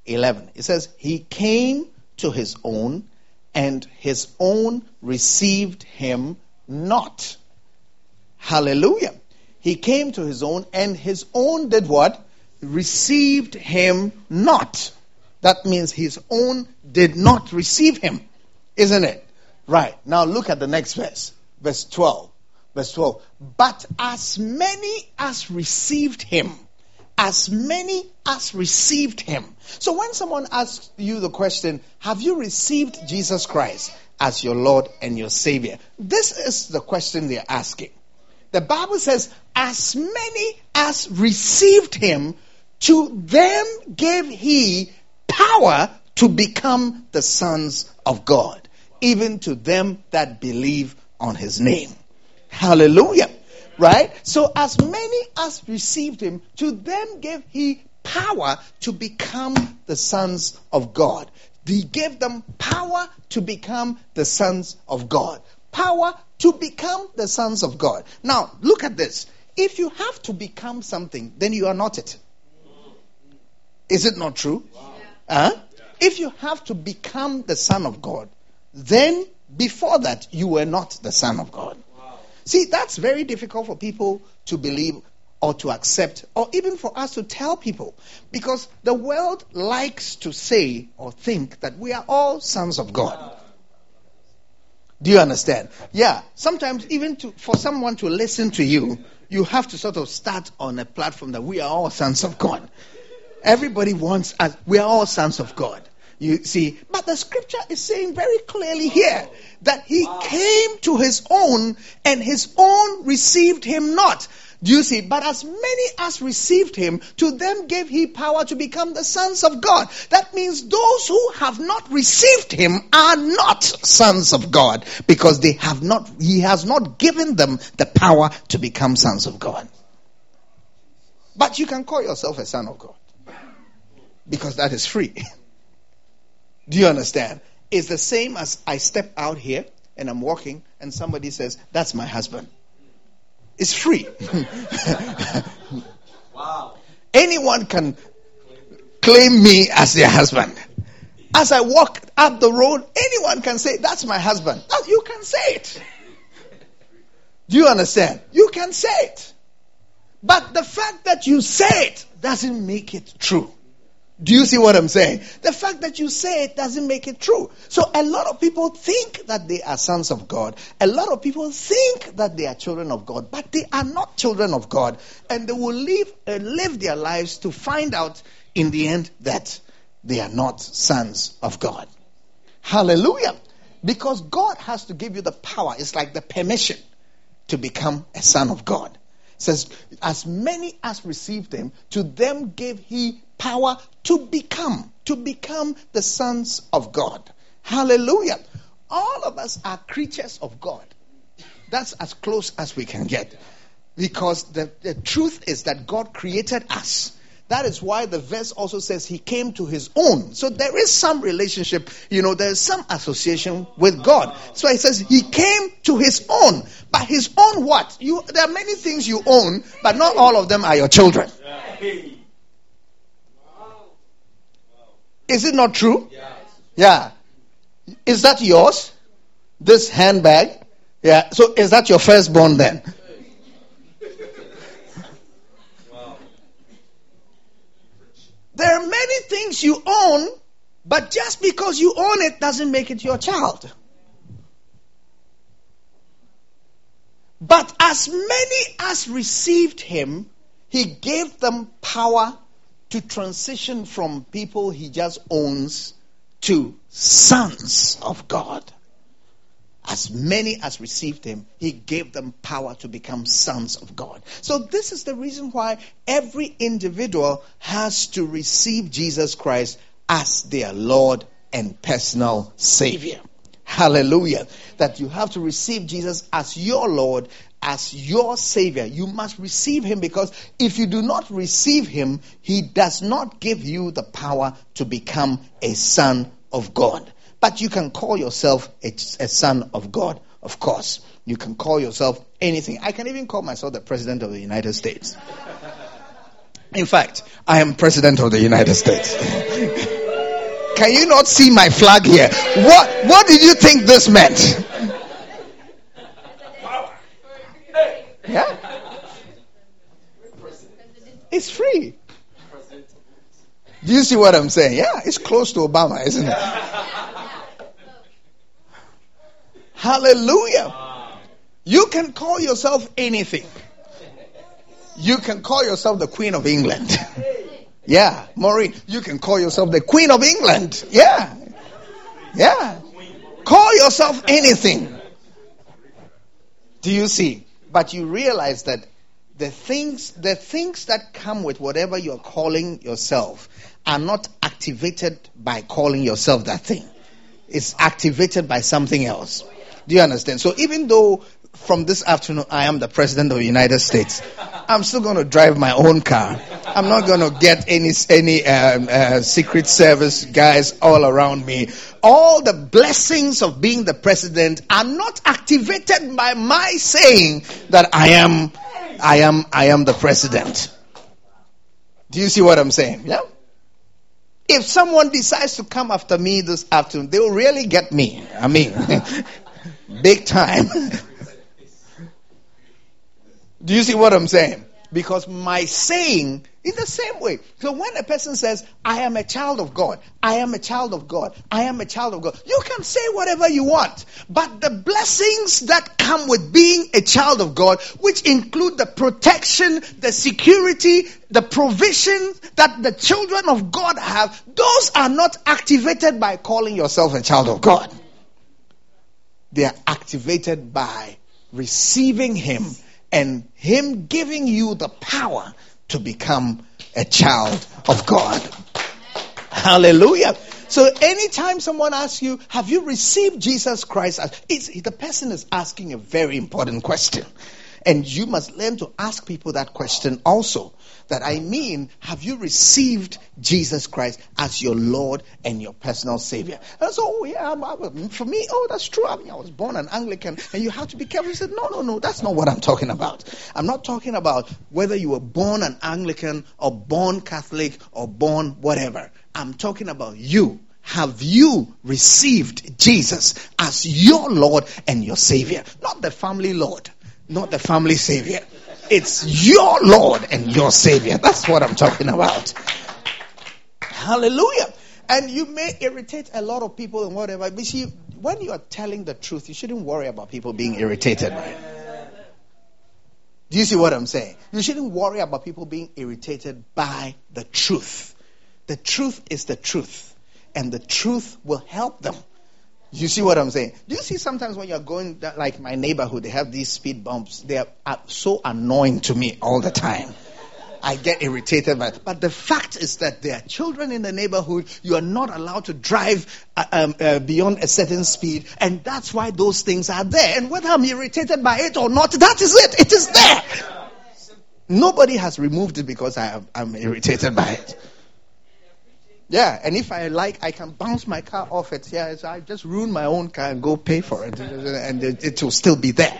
11. It says, he came to his own, and his own received him not. Hallelujah. He came to his own, and his own did what? Received him not. That means his own did not receive him. Isn't it? Right. Now look at the next verse. Verse 12. Verse 12. But as many as received him, as many as received him. So when someone asks you the question, have you received Jesus Christ as your Lord and your Savior? This is the question they're asking. The Bible says, as many as received him, to them gave he power to become the sons of God, even to them that believe on his name. Hallelujah. Right? So as many as received him, to them gave he power to become the sons of God. He gave them power to become the sons of God. Power to become the sons of God. Now, look at this. If you have to become something, then you are not it. Is it not true? If you have to become the son of God, then before that, you were not the son of God. See, that's very difficult for people to believe or to accept, or even for us to tell people, because the world likes to say or think that we are all sons of God. Do you understand? Yeah. Sometimes even for someone to listen to you, you have to sort of start on a platform that we are all sons of God. Everybody wants us. We are all sons of God. You see, but the scripture is saying very clearly here that he came to his own, and his own received him not. Do you see? But as many as received him, to them gave he power to become the sons of God. That means those who have not received him are not sons of God, because he has not given them the power to become sons of God. But you can call yourself a son of God, because that is free. Do you understand? It's the same as I step out here and I'm walking and somebody says, that's my husband. It's free. Wow. Anyone can claim me as their husband. As I walk up the road, anyone can say, that's my husband. You can say it. Do you understand? You can say it. But the fact that you say it doesn't make it true. Do you see what I'm saying? The fact that you say it doesn't make it true. So a lot of people think that they are sons of God. A lot of people think that they are children of God, but they are not children of God. And they will live their lives to find out in the end that they are not sons of God. Hallelujah. Because God has to give you the power. It's like the permission to become a son of God. It says, as many as received him, to them gave he power to become the sons of God. Hallelujah. All of us are creatures of God. That's as close as we can get. Because the truth is that God created us. That is why the verse also says he came to his own. So there is some relationship, there is some association with God. So it says he came to his own. But his own what? There are many things you own, but not all of them are your children. Is it not true? Yeah. Is that yours? This handbag? Yeah. So is that your firstborn then? There are many things you own, but just because you own it doesn't make it your child. But as many as received him, he gave them power to transition from people he just owns to sons of God. As many as received him, he gave them power to become sons of God. So this is the reason why every individual has to receive Jesus Christ as their Lord and personal Savior. Hallelujah. That you have to receive Jesus as your Lord, as your Savior. You must receive him, because if you do not receive him, he does not give you the power to become a son of God. But you can call yourself a son of God, of course. You can call yourself anything. I can even call myself the President of the United States. In fact, I am President of the United States. Can you not see my flag here? What did you think this meant? Yeah. It's free. Do you see what I'm saying? Yeah, it's close to Obama, isn't it? Hallelujah. You can call yourself anything. You can call yourself the Queen of England. Yeah, Maureen, you can call yourself the Queen of England. Yeah. Yeah. Call yourself anything. Do you see? But you realize that the things that come with whatever you're calling yourself are not activated by calling yourself that thing. It's activated by something else. Do you understand? So even though from this afternoon I am the President of the United States, I'm still going to drive my own car. I'm not going to get any Secret Service guys all around me. All the blessings of being the president are not activated by my saying that I am the president. Do you see what I'm saying? Yeah. If someone decides to come after me this afternoon, they will really get me. I mean, big time. Do you see what I'm saying? Because my saying is the same way. So when a person says, I am a child of God, I am a child of God, I am a child of God, you can say whatever you want. But the blessings that come with being a child of God, which include the protection, the security, the provision that the children of God have, those are not activated by calling yourself a child of God. They are activated by receiving Him and Him giving you the power to become a child of God. Hallelujah. So anytime someone asks you, have you received Jesus Christ? The person is asking a very important question. And you must learn to ask people that question also. That I mean, have you received Jesus Christ as your Lord and your personal Savior? And so, for me, that's true. I mean, I was born an Anglican, and you have to be careful. He said, no, that's not what I'm talking about. I'm not talking about whether you were born an Anglican or born Catholic or born whatever. I'm talking about you. Have you received Jesus as your Lord and your Savior? Not the family Lord, not the family Savior. It's your Lord and your Savior. That's what I'm talking about. Hallelujah. And you may irritate a lot of people and whatever. But see, when you are telling the truth, you shouldn't worry about people being irritated by it. Do you see what I'm saying? You shouldn't worry about people being irritated by the truth. The truth is the truth. And the truth will help them. You see what I'm saying? Do you see sometimes when you're going, like my neighborhood, they have these speed bumps. They are so annoying to me all the time. I get irritated by it. But the fact is that there are children in the neighborhood. You are not allowed to drive beyond a certain speed. And that's why those things are there. And whether I'm irritated by it or not, that is it. It is there. Nobody has removed it because I'm irritated by it. Yeah, and if I like, I can bounce my car off it. Yeah, so I just ruin my own car and go pay for it. And it will still be there.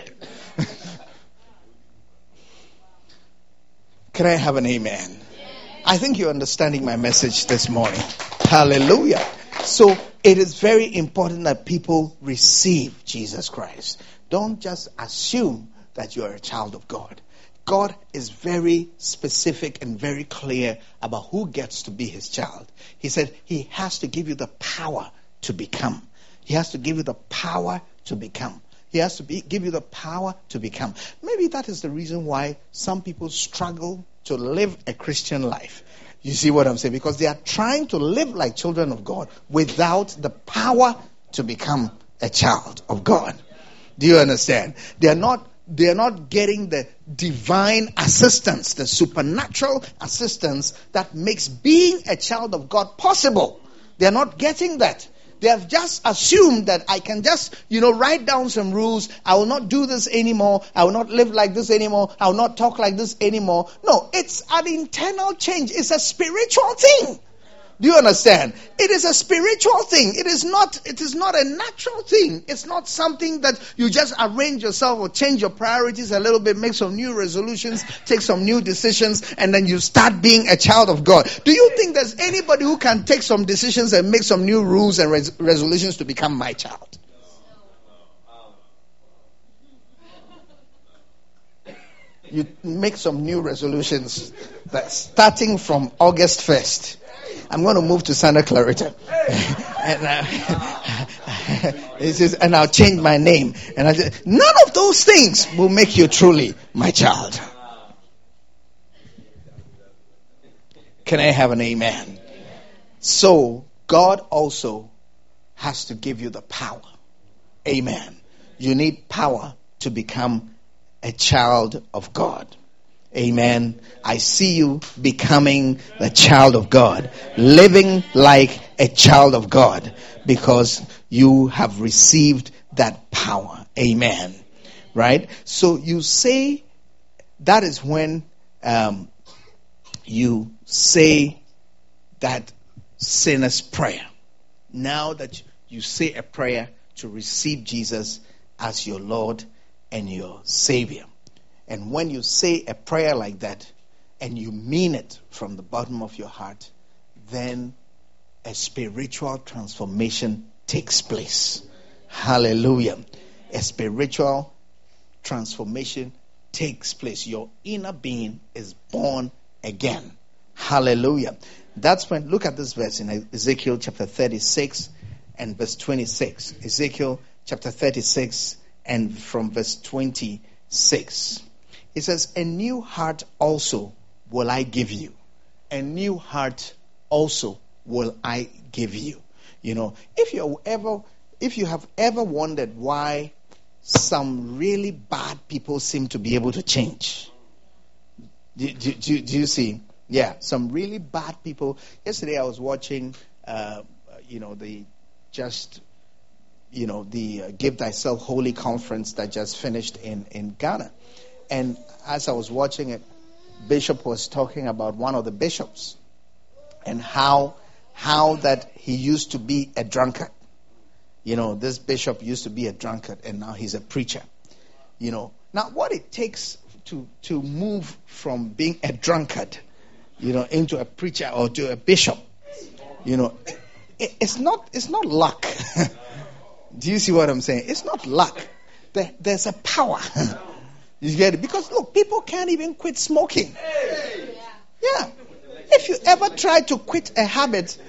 Can I have an amen? I think you're understanding my message this morning. Hallelujah. So it is very important that people receive Jesus Christ. Don't just assume that you're a child of God. God is very specific and very clear about who gets to be His child. He said He has to give you the power to become. He has to give you the power to become. He has to give you the power to become. Maybe that is the reason why some people struggle to live a Christian life. You see what I'm saying? Because they are trying to live like children of God without the power to become a child of God. Do you understand? They are not getting the divine assistance, the supernatural assistance that makes being a child of God possible. They're not getting that. They have just assumed that I can just, write down some rules. I will not do this anymore. I will not live like this anymore. I will not talk like this anymore. No, it's an internal change. It's a spiritual thing. Do you understand? It is a spiritual thing. It is not a natural thing. It's not something that you just arrange yourself or change your priorities a little bit, make some new resolutions, take some new decisions, and then you start being a child of God. Do you think there's anybody who can take some decisions and make some new rules and resolutions to become my child? You make some new resolutions that starting from August 1st, I'm going to move to Santa Clarita. And I'll change my name. And none of those things will make you truly my child. Can I have an amen? So, God also has to give you the power. Amen. You need power to become a child of God. Amen. I see you becoming the child of God, living like a child of God, because you have received that power. Amen. Right? So you say, that is when you say that sinner's prayer. Now that you say a prayer to receive Jesus as your Lord and your Savior. And when you say a prayer like that and you mean it from the bottom of your heart, then a spiritual transformation takes place. Hallelujah. A spiritual transformation takes place. Your inner being is born again. Hallelujah. That's when, look at this verse in Ezekiel chapter 36 and verse 26. Ezekiel chapter 36 and from verse 26. It says, a new heart also will I give you. A new heart also will I give you. You know, if you have ever wondered why some really bad people seem to be able to change. Do you see? Yeah, some really bad people. Yesterday I was watching, the Give Thyself Holy conference that just finished in Ghana. And as I was watching it, Bishop was talking about one of the bishops and how that he used to be a drunkard. You know, this bishop used to be a drunkard and now he's a preacher. You know, now what it takes to move from being a drunkard, you know, into a preacher or to a bishop, you know, it's not luck. Do you see what I'm saying? It's not luck. There's a power. You get it? Because look, people can't even quit smoking. Yeah. If you ever try to quit a habit,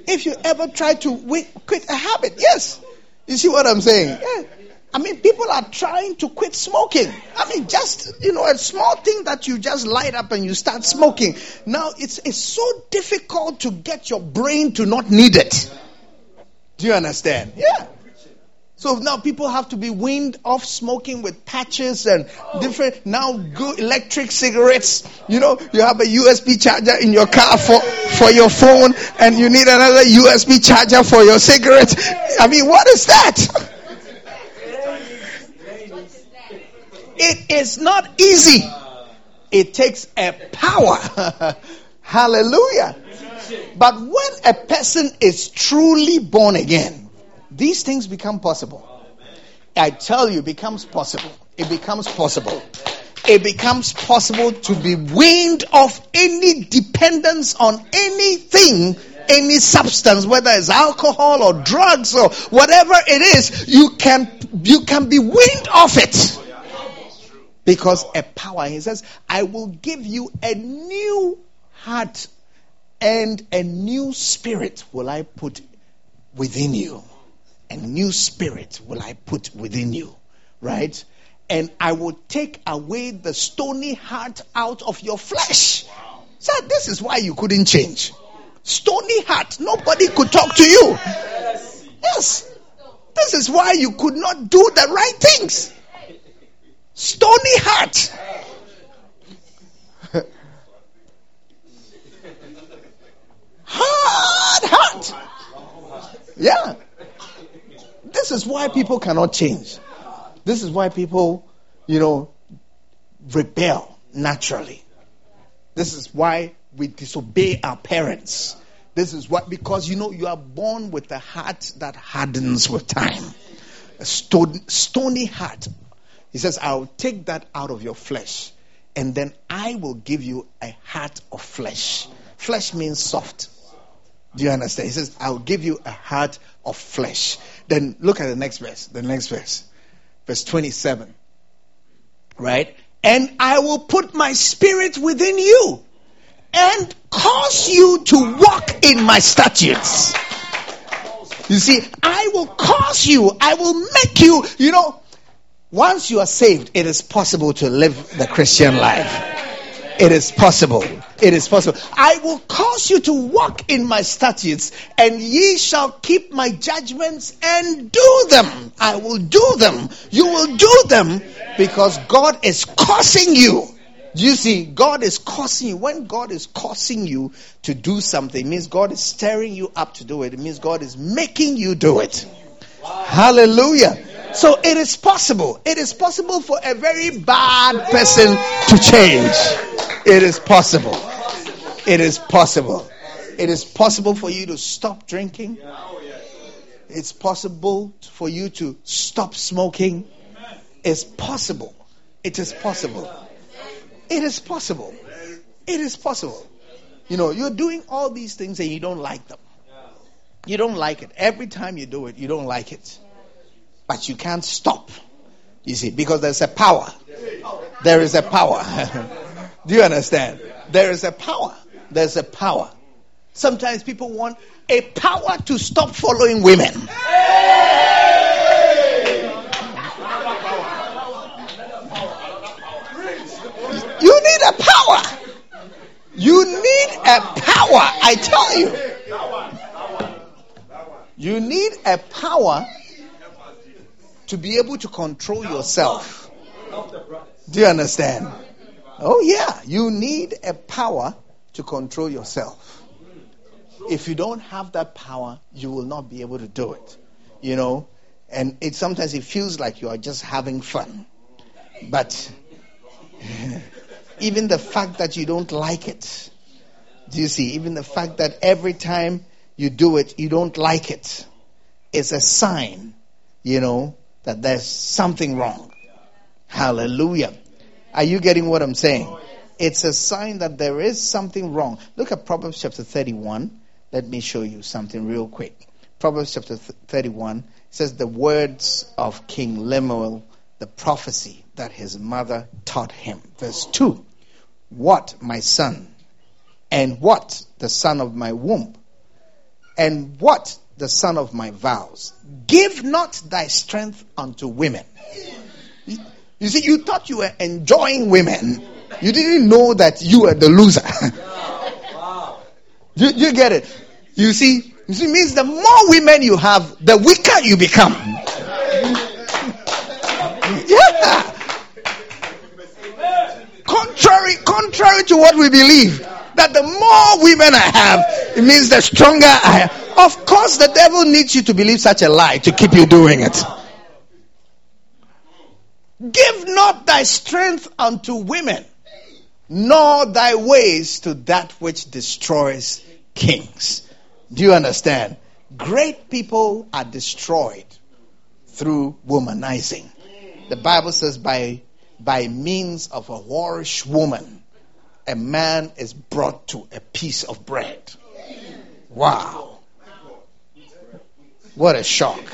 quit a habit, yes. You see what I'm saying? Yeah. I mean, people are trying to quit smoking. I mean, just, a small thing that you just light up and you start smoking. Now, it's so difficult to get your brain to not need it. Do you understand? Yeah. So now people have to be weaned off smoking with patches and different, now good electric cigarettes. You know, you have a USB charger in your car for your phone and you need another USB charger for your cigarette. I mean, what is that? It is not easy. It takes a power. Hallelujah. But when a person is truly born again, these things become possible. I tell you, it becomes possible. It becomes possible. It becomes possible to be weaned off any dependence on anything, any substance, whether it's alcohol or drugs or whatever it is. You can be weaned off it. Because a power, he says, I will give you a new heart and a new spirit will I put within you. A new spirit will I put within you. Right? And I will take away the stony heart out of your flesh. So this is why you couldn't change. Stony heart. Nobody could talk to you. Yes. This is why you could not do the right things. Stony heart. Hard heart. Yeah. This is why people cannot change. This is why people, rebel naturally. This is why we disobey our parents. This is what, because you are born with a heart that hardens with time. A stony heart. He says, I'll take that out of your flesh, and then I will give you a heart of flesh. Flesh means soft. Do you understand? He says, I'll give you a heart of flesh. Then look at the next verse. Verse 27. Right? And I will put my spirit within you and cause you to walk in my statutes. You see, I will cause you, I will make you, once you are saved, it is possible to live the Christian life. It is possible. It is possible. I will cause you to walk in my statutes, and ye shall keep my judgments and do them. I will do them. You will do them because God is causing you. You see, God is causing you. When God is causing you to do something, it means God is stirring you up to do it. It means God is making you do it. Hallelujah. So it is possible. It is possible for a very bad person to change. It is possible. It is possible. It is possible for you to stop drinking. It's possible for you to stop smoking. It's possible. It is possible. It is possible. It is possible. You're doing all these things and you don't like them. You don't like it. Every time you do it, you don't like it. But you can't stop. You see, because there's a power. There is a power. Do you understand? There is a power. There's a power. Sometimes people want a power to stop following women. You need a power. You need a power, I tell you. You need a power to be able to control yourself. Do you understand? Oh yeah, you need a power to control yourself. If you don't have that power, you will not be able to do it. And sometimes it feels like you are just having fun. But even the fact that you don't like it, do you see? Even the fact that every time you do it, you don't like it, is a sign, that there's something wrong. Hallelujah. Are you getting what I'm saying? It's a sign that there is something wrong. Look at Proverbs chapter 31. Let me show you something real quick. Proverbs chapter 31 says the words of King Lemuel, the prophecy that his mother taught him. Verse 2. What, my son, and what, the son of my womb, and what, the son of my vows, give not thy strength unto women. You see, you thought you were enjoying women. You didn't know that you were the loser. You get it? You see, it means the more women you have, the weaker you become. Yeah. Contrary to what we believe, that the more women I have, it means the stronger I am. Of course, the devil needs you to believe such a lie to keep you doing it. Give not thy strength unto women, nor thy ways to that which destroys kings. Do you understand? Great people are destroyed through womanizing. The Bible says by means of a whorish woman, a man is brought to a piece of bread. Wow. What a shock.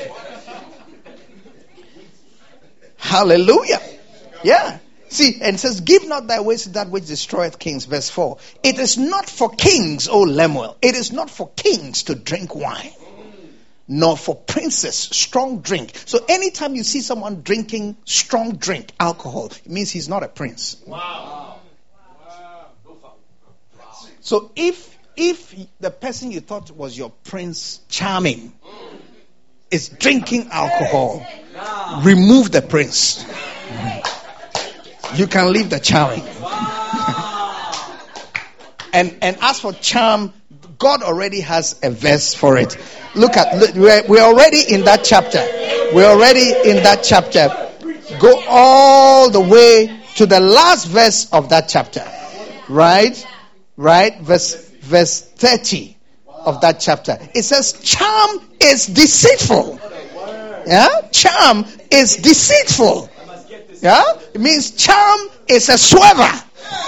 Hallelujah. Yeah. See, and it says, give not thy ways to that which destroyeth kings. Verse 4. It is not for kings, O Lemuel. It is not for kings to drink wine, nor for princes strong drink. So anytime you see someone drinking strong drink, alcohol, it means he's not a prince. Wow. So if the person you thought was your Prince Charming is drinking alcohol, remove the prince. You can leave the charming. And as for charm, God already has a verse for it. Look, we're already in that chapter. We're already in that chapter. Go all the way to the last verse of that chapter. Right? Verse 30. of that chapter. It says, charm is deceitful. Yeah? Charm is deceitful. Yeah? It means charm is a swerver.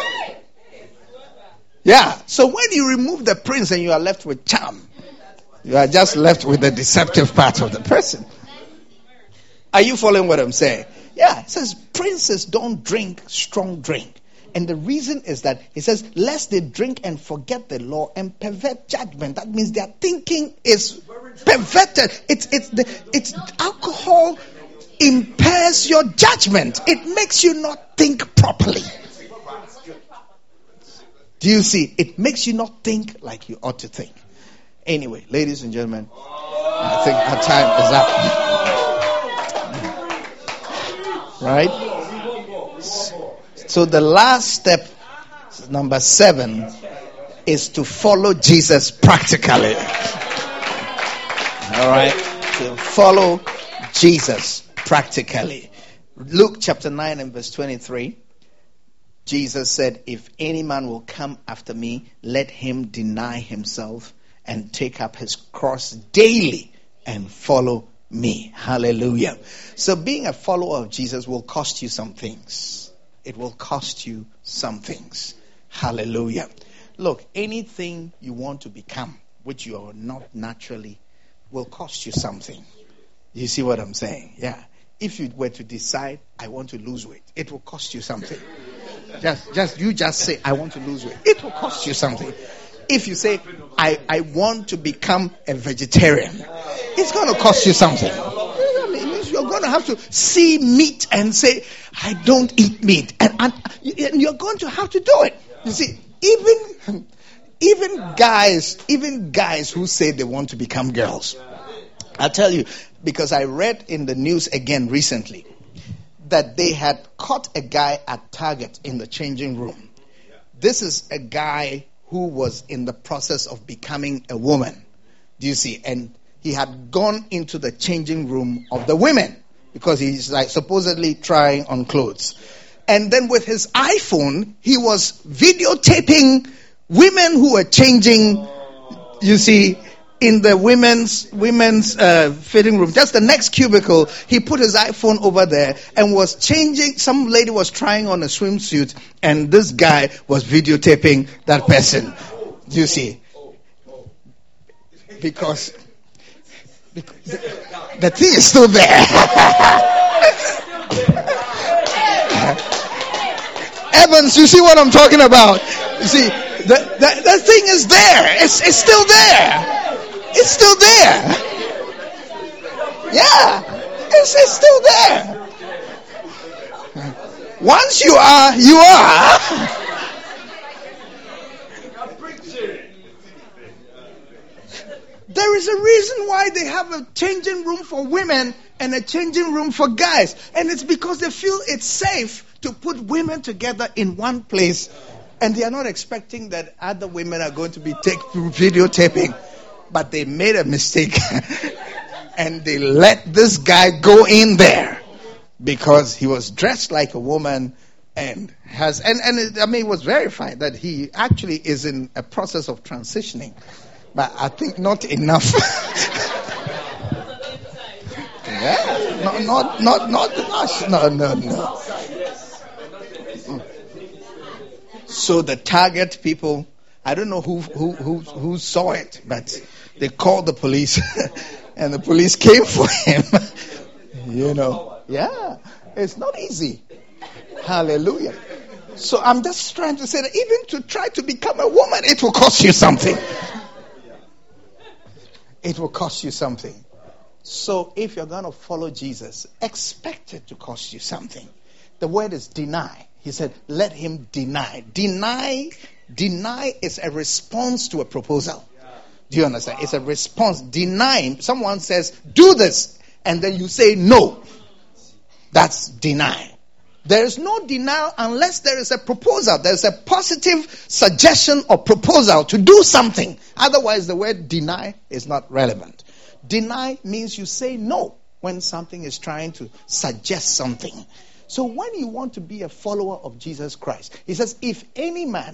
Yeah. So when you remove the prince and you are left with charm, you are just left with the deceptive part of the person. Are you following what I'm saying? Yeah. It says princes don't drink strong drink. And the reason is that it says, lest they drink and forget the law and pervert judgment. That means their thinking is perverted. It's alcohol impairs your judgment. It makes you not think properly. Do you see? It makes you not think like you ought to think. Anyway, ladies and gentlemen, I think our time is up. Right? So the last step, number 7, is to follow Jesus practically. All right? To follow Jesus practically. Luke chapter 9 and verse 23. Jesus said, if any man will come after me, let him deny himself and take up his cross daily and follow me. Hallelujah. So being a follower of Jesus will cost you some things. It will cost you some things. Hallelujah. Look, anything you want to become, which you are not naturally, will cost you something. You see what I'm saying? Yeah. If you were to decide, I want to lose weight, it will cost you something. Just say, I want to lose weight. It will cost you something. If you say, I want to become a vegetarian, it's going to cost you something. You're going to have to see meat and say, I don't eat meat. And you're going to have to do it. You see, even guys who say they want to become girls. I'll tell you, because I read in the news again recently that they had caught a guy at Target in the changing room. This is a guy who was in the process of becoming a woman. Do you see? And he had gone into the changing room of the women because he's like supposedly trying on clothes. And then with his iPhone, he was videotaping women who were changing, you see, in the women's fitting room. Just the next cubicle, he put his iPhone over there and was changing. Some lady was trying on a swimsuit and this guy was videotaping that person. Do you see? Because the thing is still there. Evans, you see what I'm talking about? You see, the thing is there. It's still there. It's still there. Yeah, it's still there. Once you are, you are. There is a reason why they have a changing room for women and a changing room for guys. And it's because they feel it's safe to put women together in one place. And they are not expecting that other women are going to be videotaping. But they made a mistake and they let this guy go in there because he was dressed like a woman and it was verified that he actually is in a process of transitioning. But I think not enough. Yeah, not enough. No. So the Target people, I don't know who saw it, but they called the police and the police came for him. You know. Yeah. It's not easy. Hallelujah. So I'm just trying to say that even to try to become a woman, it will cost you something. It will cost you something. So if you're going to follow Jesus, expect it to cost you something. The word is deny. He said, let him deny. Deny is a response to a proposal. Do you understand? It's a response. Denying. Someone says, do this. And then you say no. That's deny. There is no denial unless there is a proposal. There is a positive suggestion or proposal to do something. Otherwise, the word deny is not relevant. Deny means you say no when something is trying to suggest something. So when you want to be a follower of Jesus Christ, he says, if any man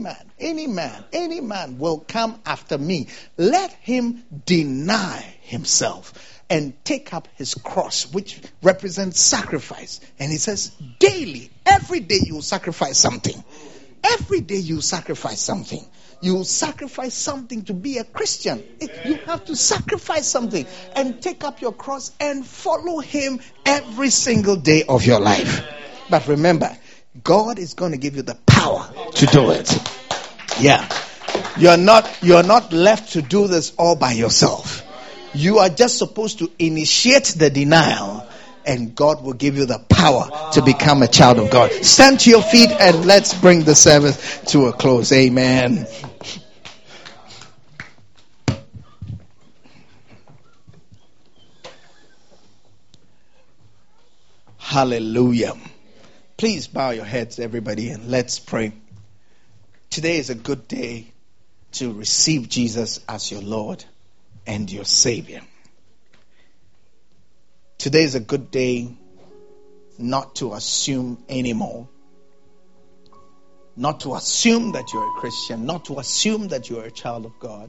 will come after me, let him deny himself and take up his cross, which represents sacrifice. And he says, daily, every day you will sacrifice something. Every day you sacrifice something. You sacrifice something to be a Christian. You have to sacrifice something and take up your cross and follow him every single day of your life. But remember, God is going to give you the power to do it. Yeah. You're not left to do this all by yourself. You are just supposed to initiate the denial, and God will give you the power to become a child of God. Stand to your feet and let's bring the service to a close. Amen. Hallelujah. Please bow your heads, everybody, and let's pray. Today is a good day to receive Jesus as your Lord and your Savior. Today is a good day not to assume anymore. Not to assume that you're a Christian. Not to assume that you're a child of God.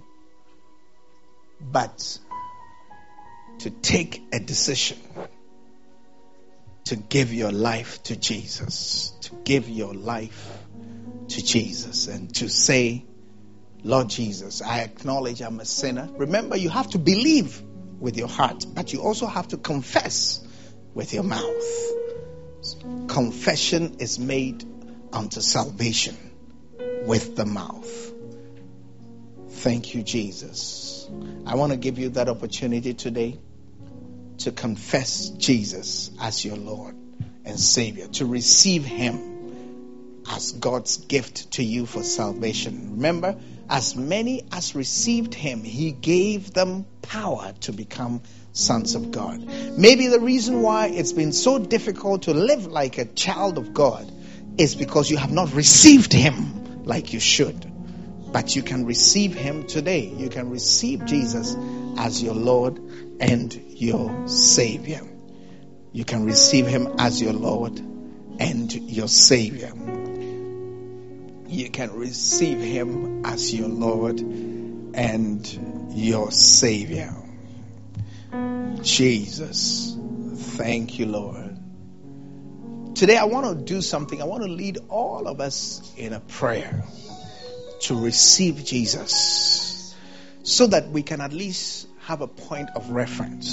But to take a decision to give your life to Jesus. To give your life to Jesus. And to say, Lord Jesus, I acknowledge I'm a sinner. Remember, you have to believe with your heart, but you also have to confess with your mouth. Confession is made unto salvation with the mouth. Thank you, Jesus. I want to give you that opportunity today to confess Jesus as your Lord and Savior, to receive him as God's gift to you for salvation. Remember, as many as received him, he gave them power to become sons of God. Maybe the reason why it's been so difficult to live like a child of God is because you have not received him like you should. But you can receive him today. You can receive Jesus as your Lord and your Savior. You can receive him as your Lord and your Savior. You can receive him as your Lord and your Savior. Jesus, thank you, Lord. Today I want to do something. I want to lead all of us in a prayer to receive Jesus, so that we can at least have a point of reference.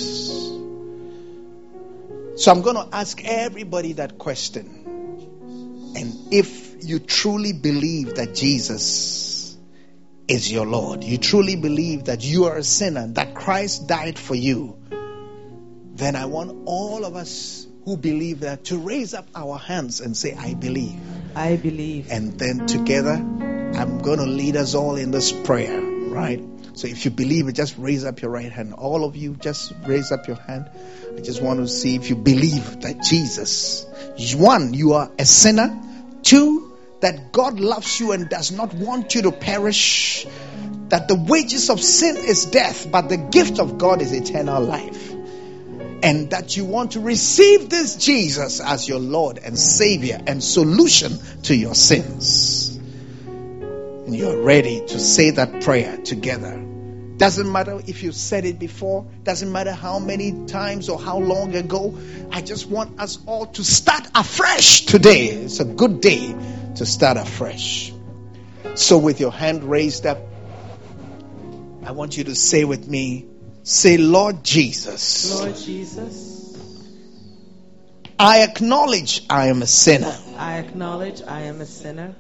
So I'm going to ask everybody that question. And if you truly believe that Jesus is your Lord, you truly believe that you are a sinner, that Christ died for you, then I want all of us who believe that to raise up our hands and say, I believe.
I believe.
And then together, I'm going to lead us all in this prayer, right? So if you believe it, just raise up your right hand. All of you, just raise up your hand. I just want to see if you believe that Jesus, one, you are a sinner. Two, that God loves you and does not want you to perish. That the wages of sin is death, but the gift of God is eternal life. And that you want to receive this Jesus as your Lord and Savior and solution to your sins. And you're ready to say that prayer together. Doesn't matter if you said it before. Doesn't matter how many times or how long ago. I just want us all to start afresh today. It's a good day to start afresh. So with your hand raised up, I want you to say with me, say, Lord Jesus.
Lord Jesus.
I acknowledge I am a sinner.
I acknowledge I am a sinner.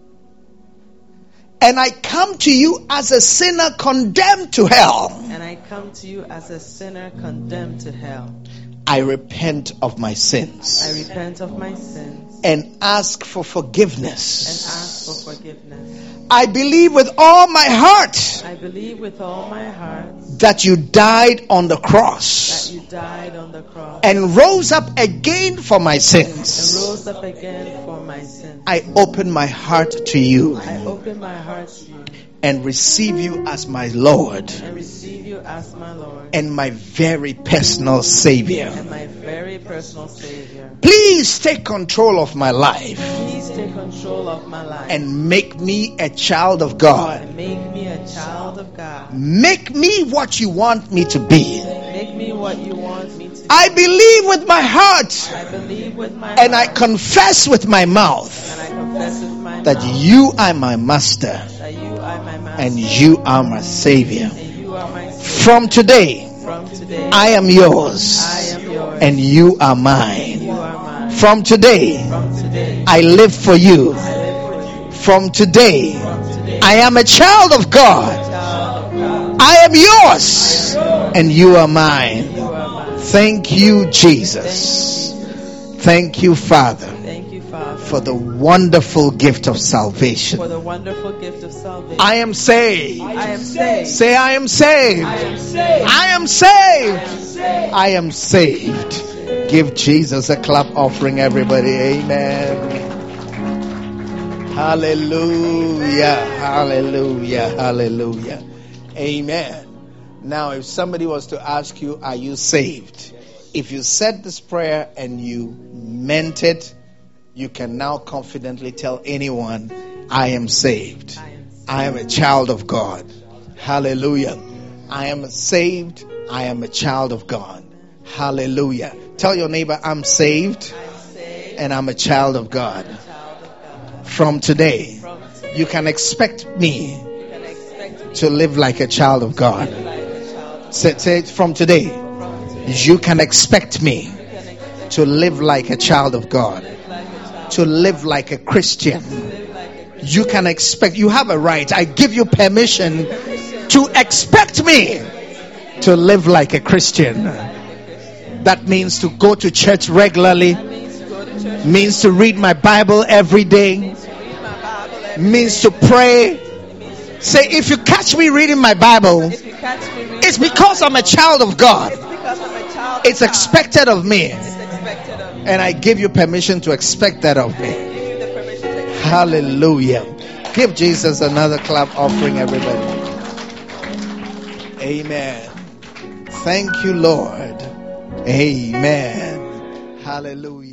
And I come to you as a sinner condemned to hell.
And I come to you as a sinner condemned to hell.
I repent of my sins.
I repent of my sins.
And ask for forgiveness.
And ask for forgiveness.
I believe with all my heart.
I believe with all my heart.
That you died on the cross.
That you died on the cross.
And rose up again for my sins.
And rose up again for my sins.
I open my heart to you.
I open my heart to you.
And receive you as my Lord.
And receive you as my Lord.
And my very personal Savior.
And my very personal Savior.
Please take control of my life
Please take control of my life
and make me a child of God.
and make me a child of God.
Make me what you want me to be.
Make me what you want me to be.
I believe with my heart
I believe with my
and I
heart
confess with my mouth
and I confess with my
that
mouth
you are my master
that you are my master
and you are my savior.
and you are my Savior.
From today,
From today,
I am yours
I am yours
and you are
and
mine.
you are mine.
From today,
From today,
I live for you.
I live for you.
From today,
From today,
I am a child of God.
child of God,
I am yours and you are mine.
you are mine.
Thank you, Jesus. Thank you, Father,
Thank you, Father,
for the wonderful gift of
for
salvation.
the wonderful gift of salvation.
I am saved.
I am saved.
Say, I am saved.
I am saved.
I am saved. I am saved. Give Jesus a clap offering, everybody. Amen. Hallelujah. Hallelujah. Hallelujah. Amen. Now, if somebody was to ask you, are you saved? If you said this prayer and you meant it, you can now confidently tell anyone, I am saved. I am a child of God. Hallelujah. I am saved. I am a child of God. Hallelujah. Tell your neighbor, I'm saved and I'm a child of God. From today, you can expect me to live like a child of God. Say it, from today, you can expect me to live like a child of God, to live like a Christian. You can expect, you have a right. I give you permission to expect me to live like a Christian. That means to go to church regularly, means to read my Bible every day, means to pray. Say, if you catch me reading my Bible, it's because I'm a child of God. It's expected of me. And I give you permission to expect that of me. Hallelujah. Give Jesus another clap offering, everybody. Amen. Thank you, Lord. Amen. Hallelujah.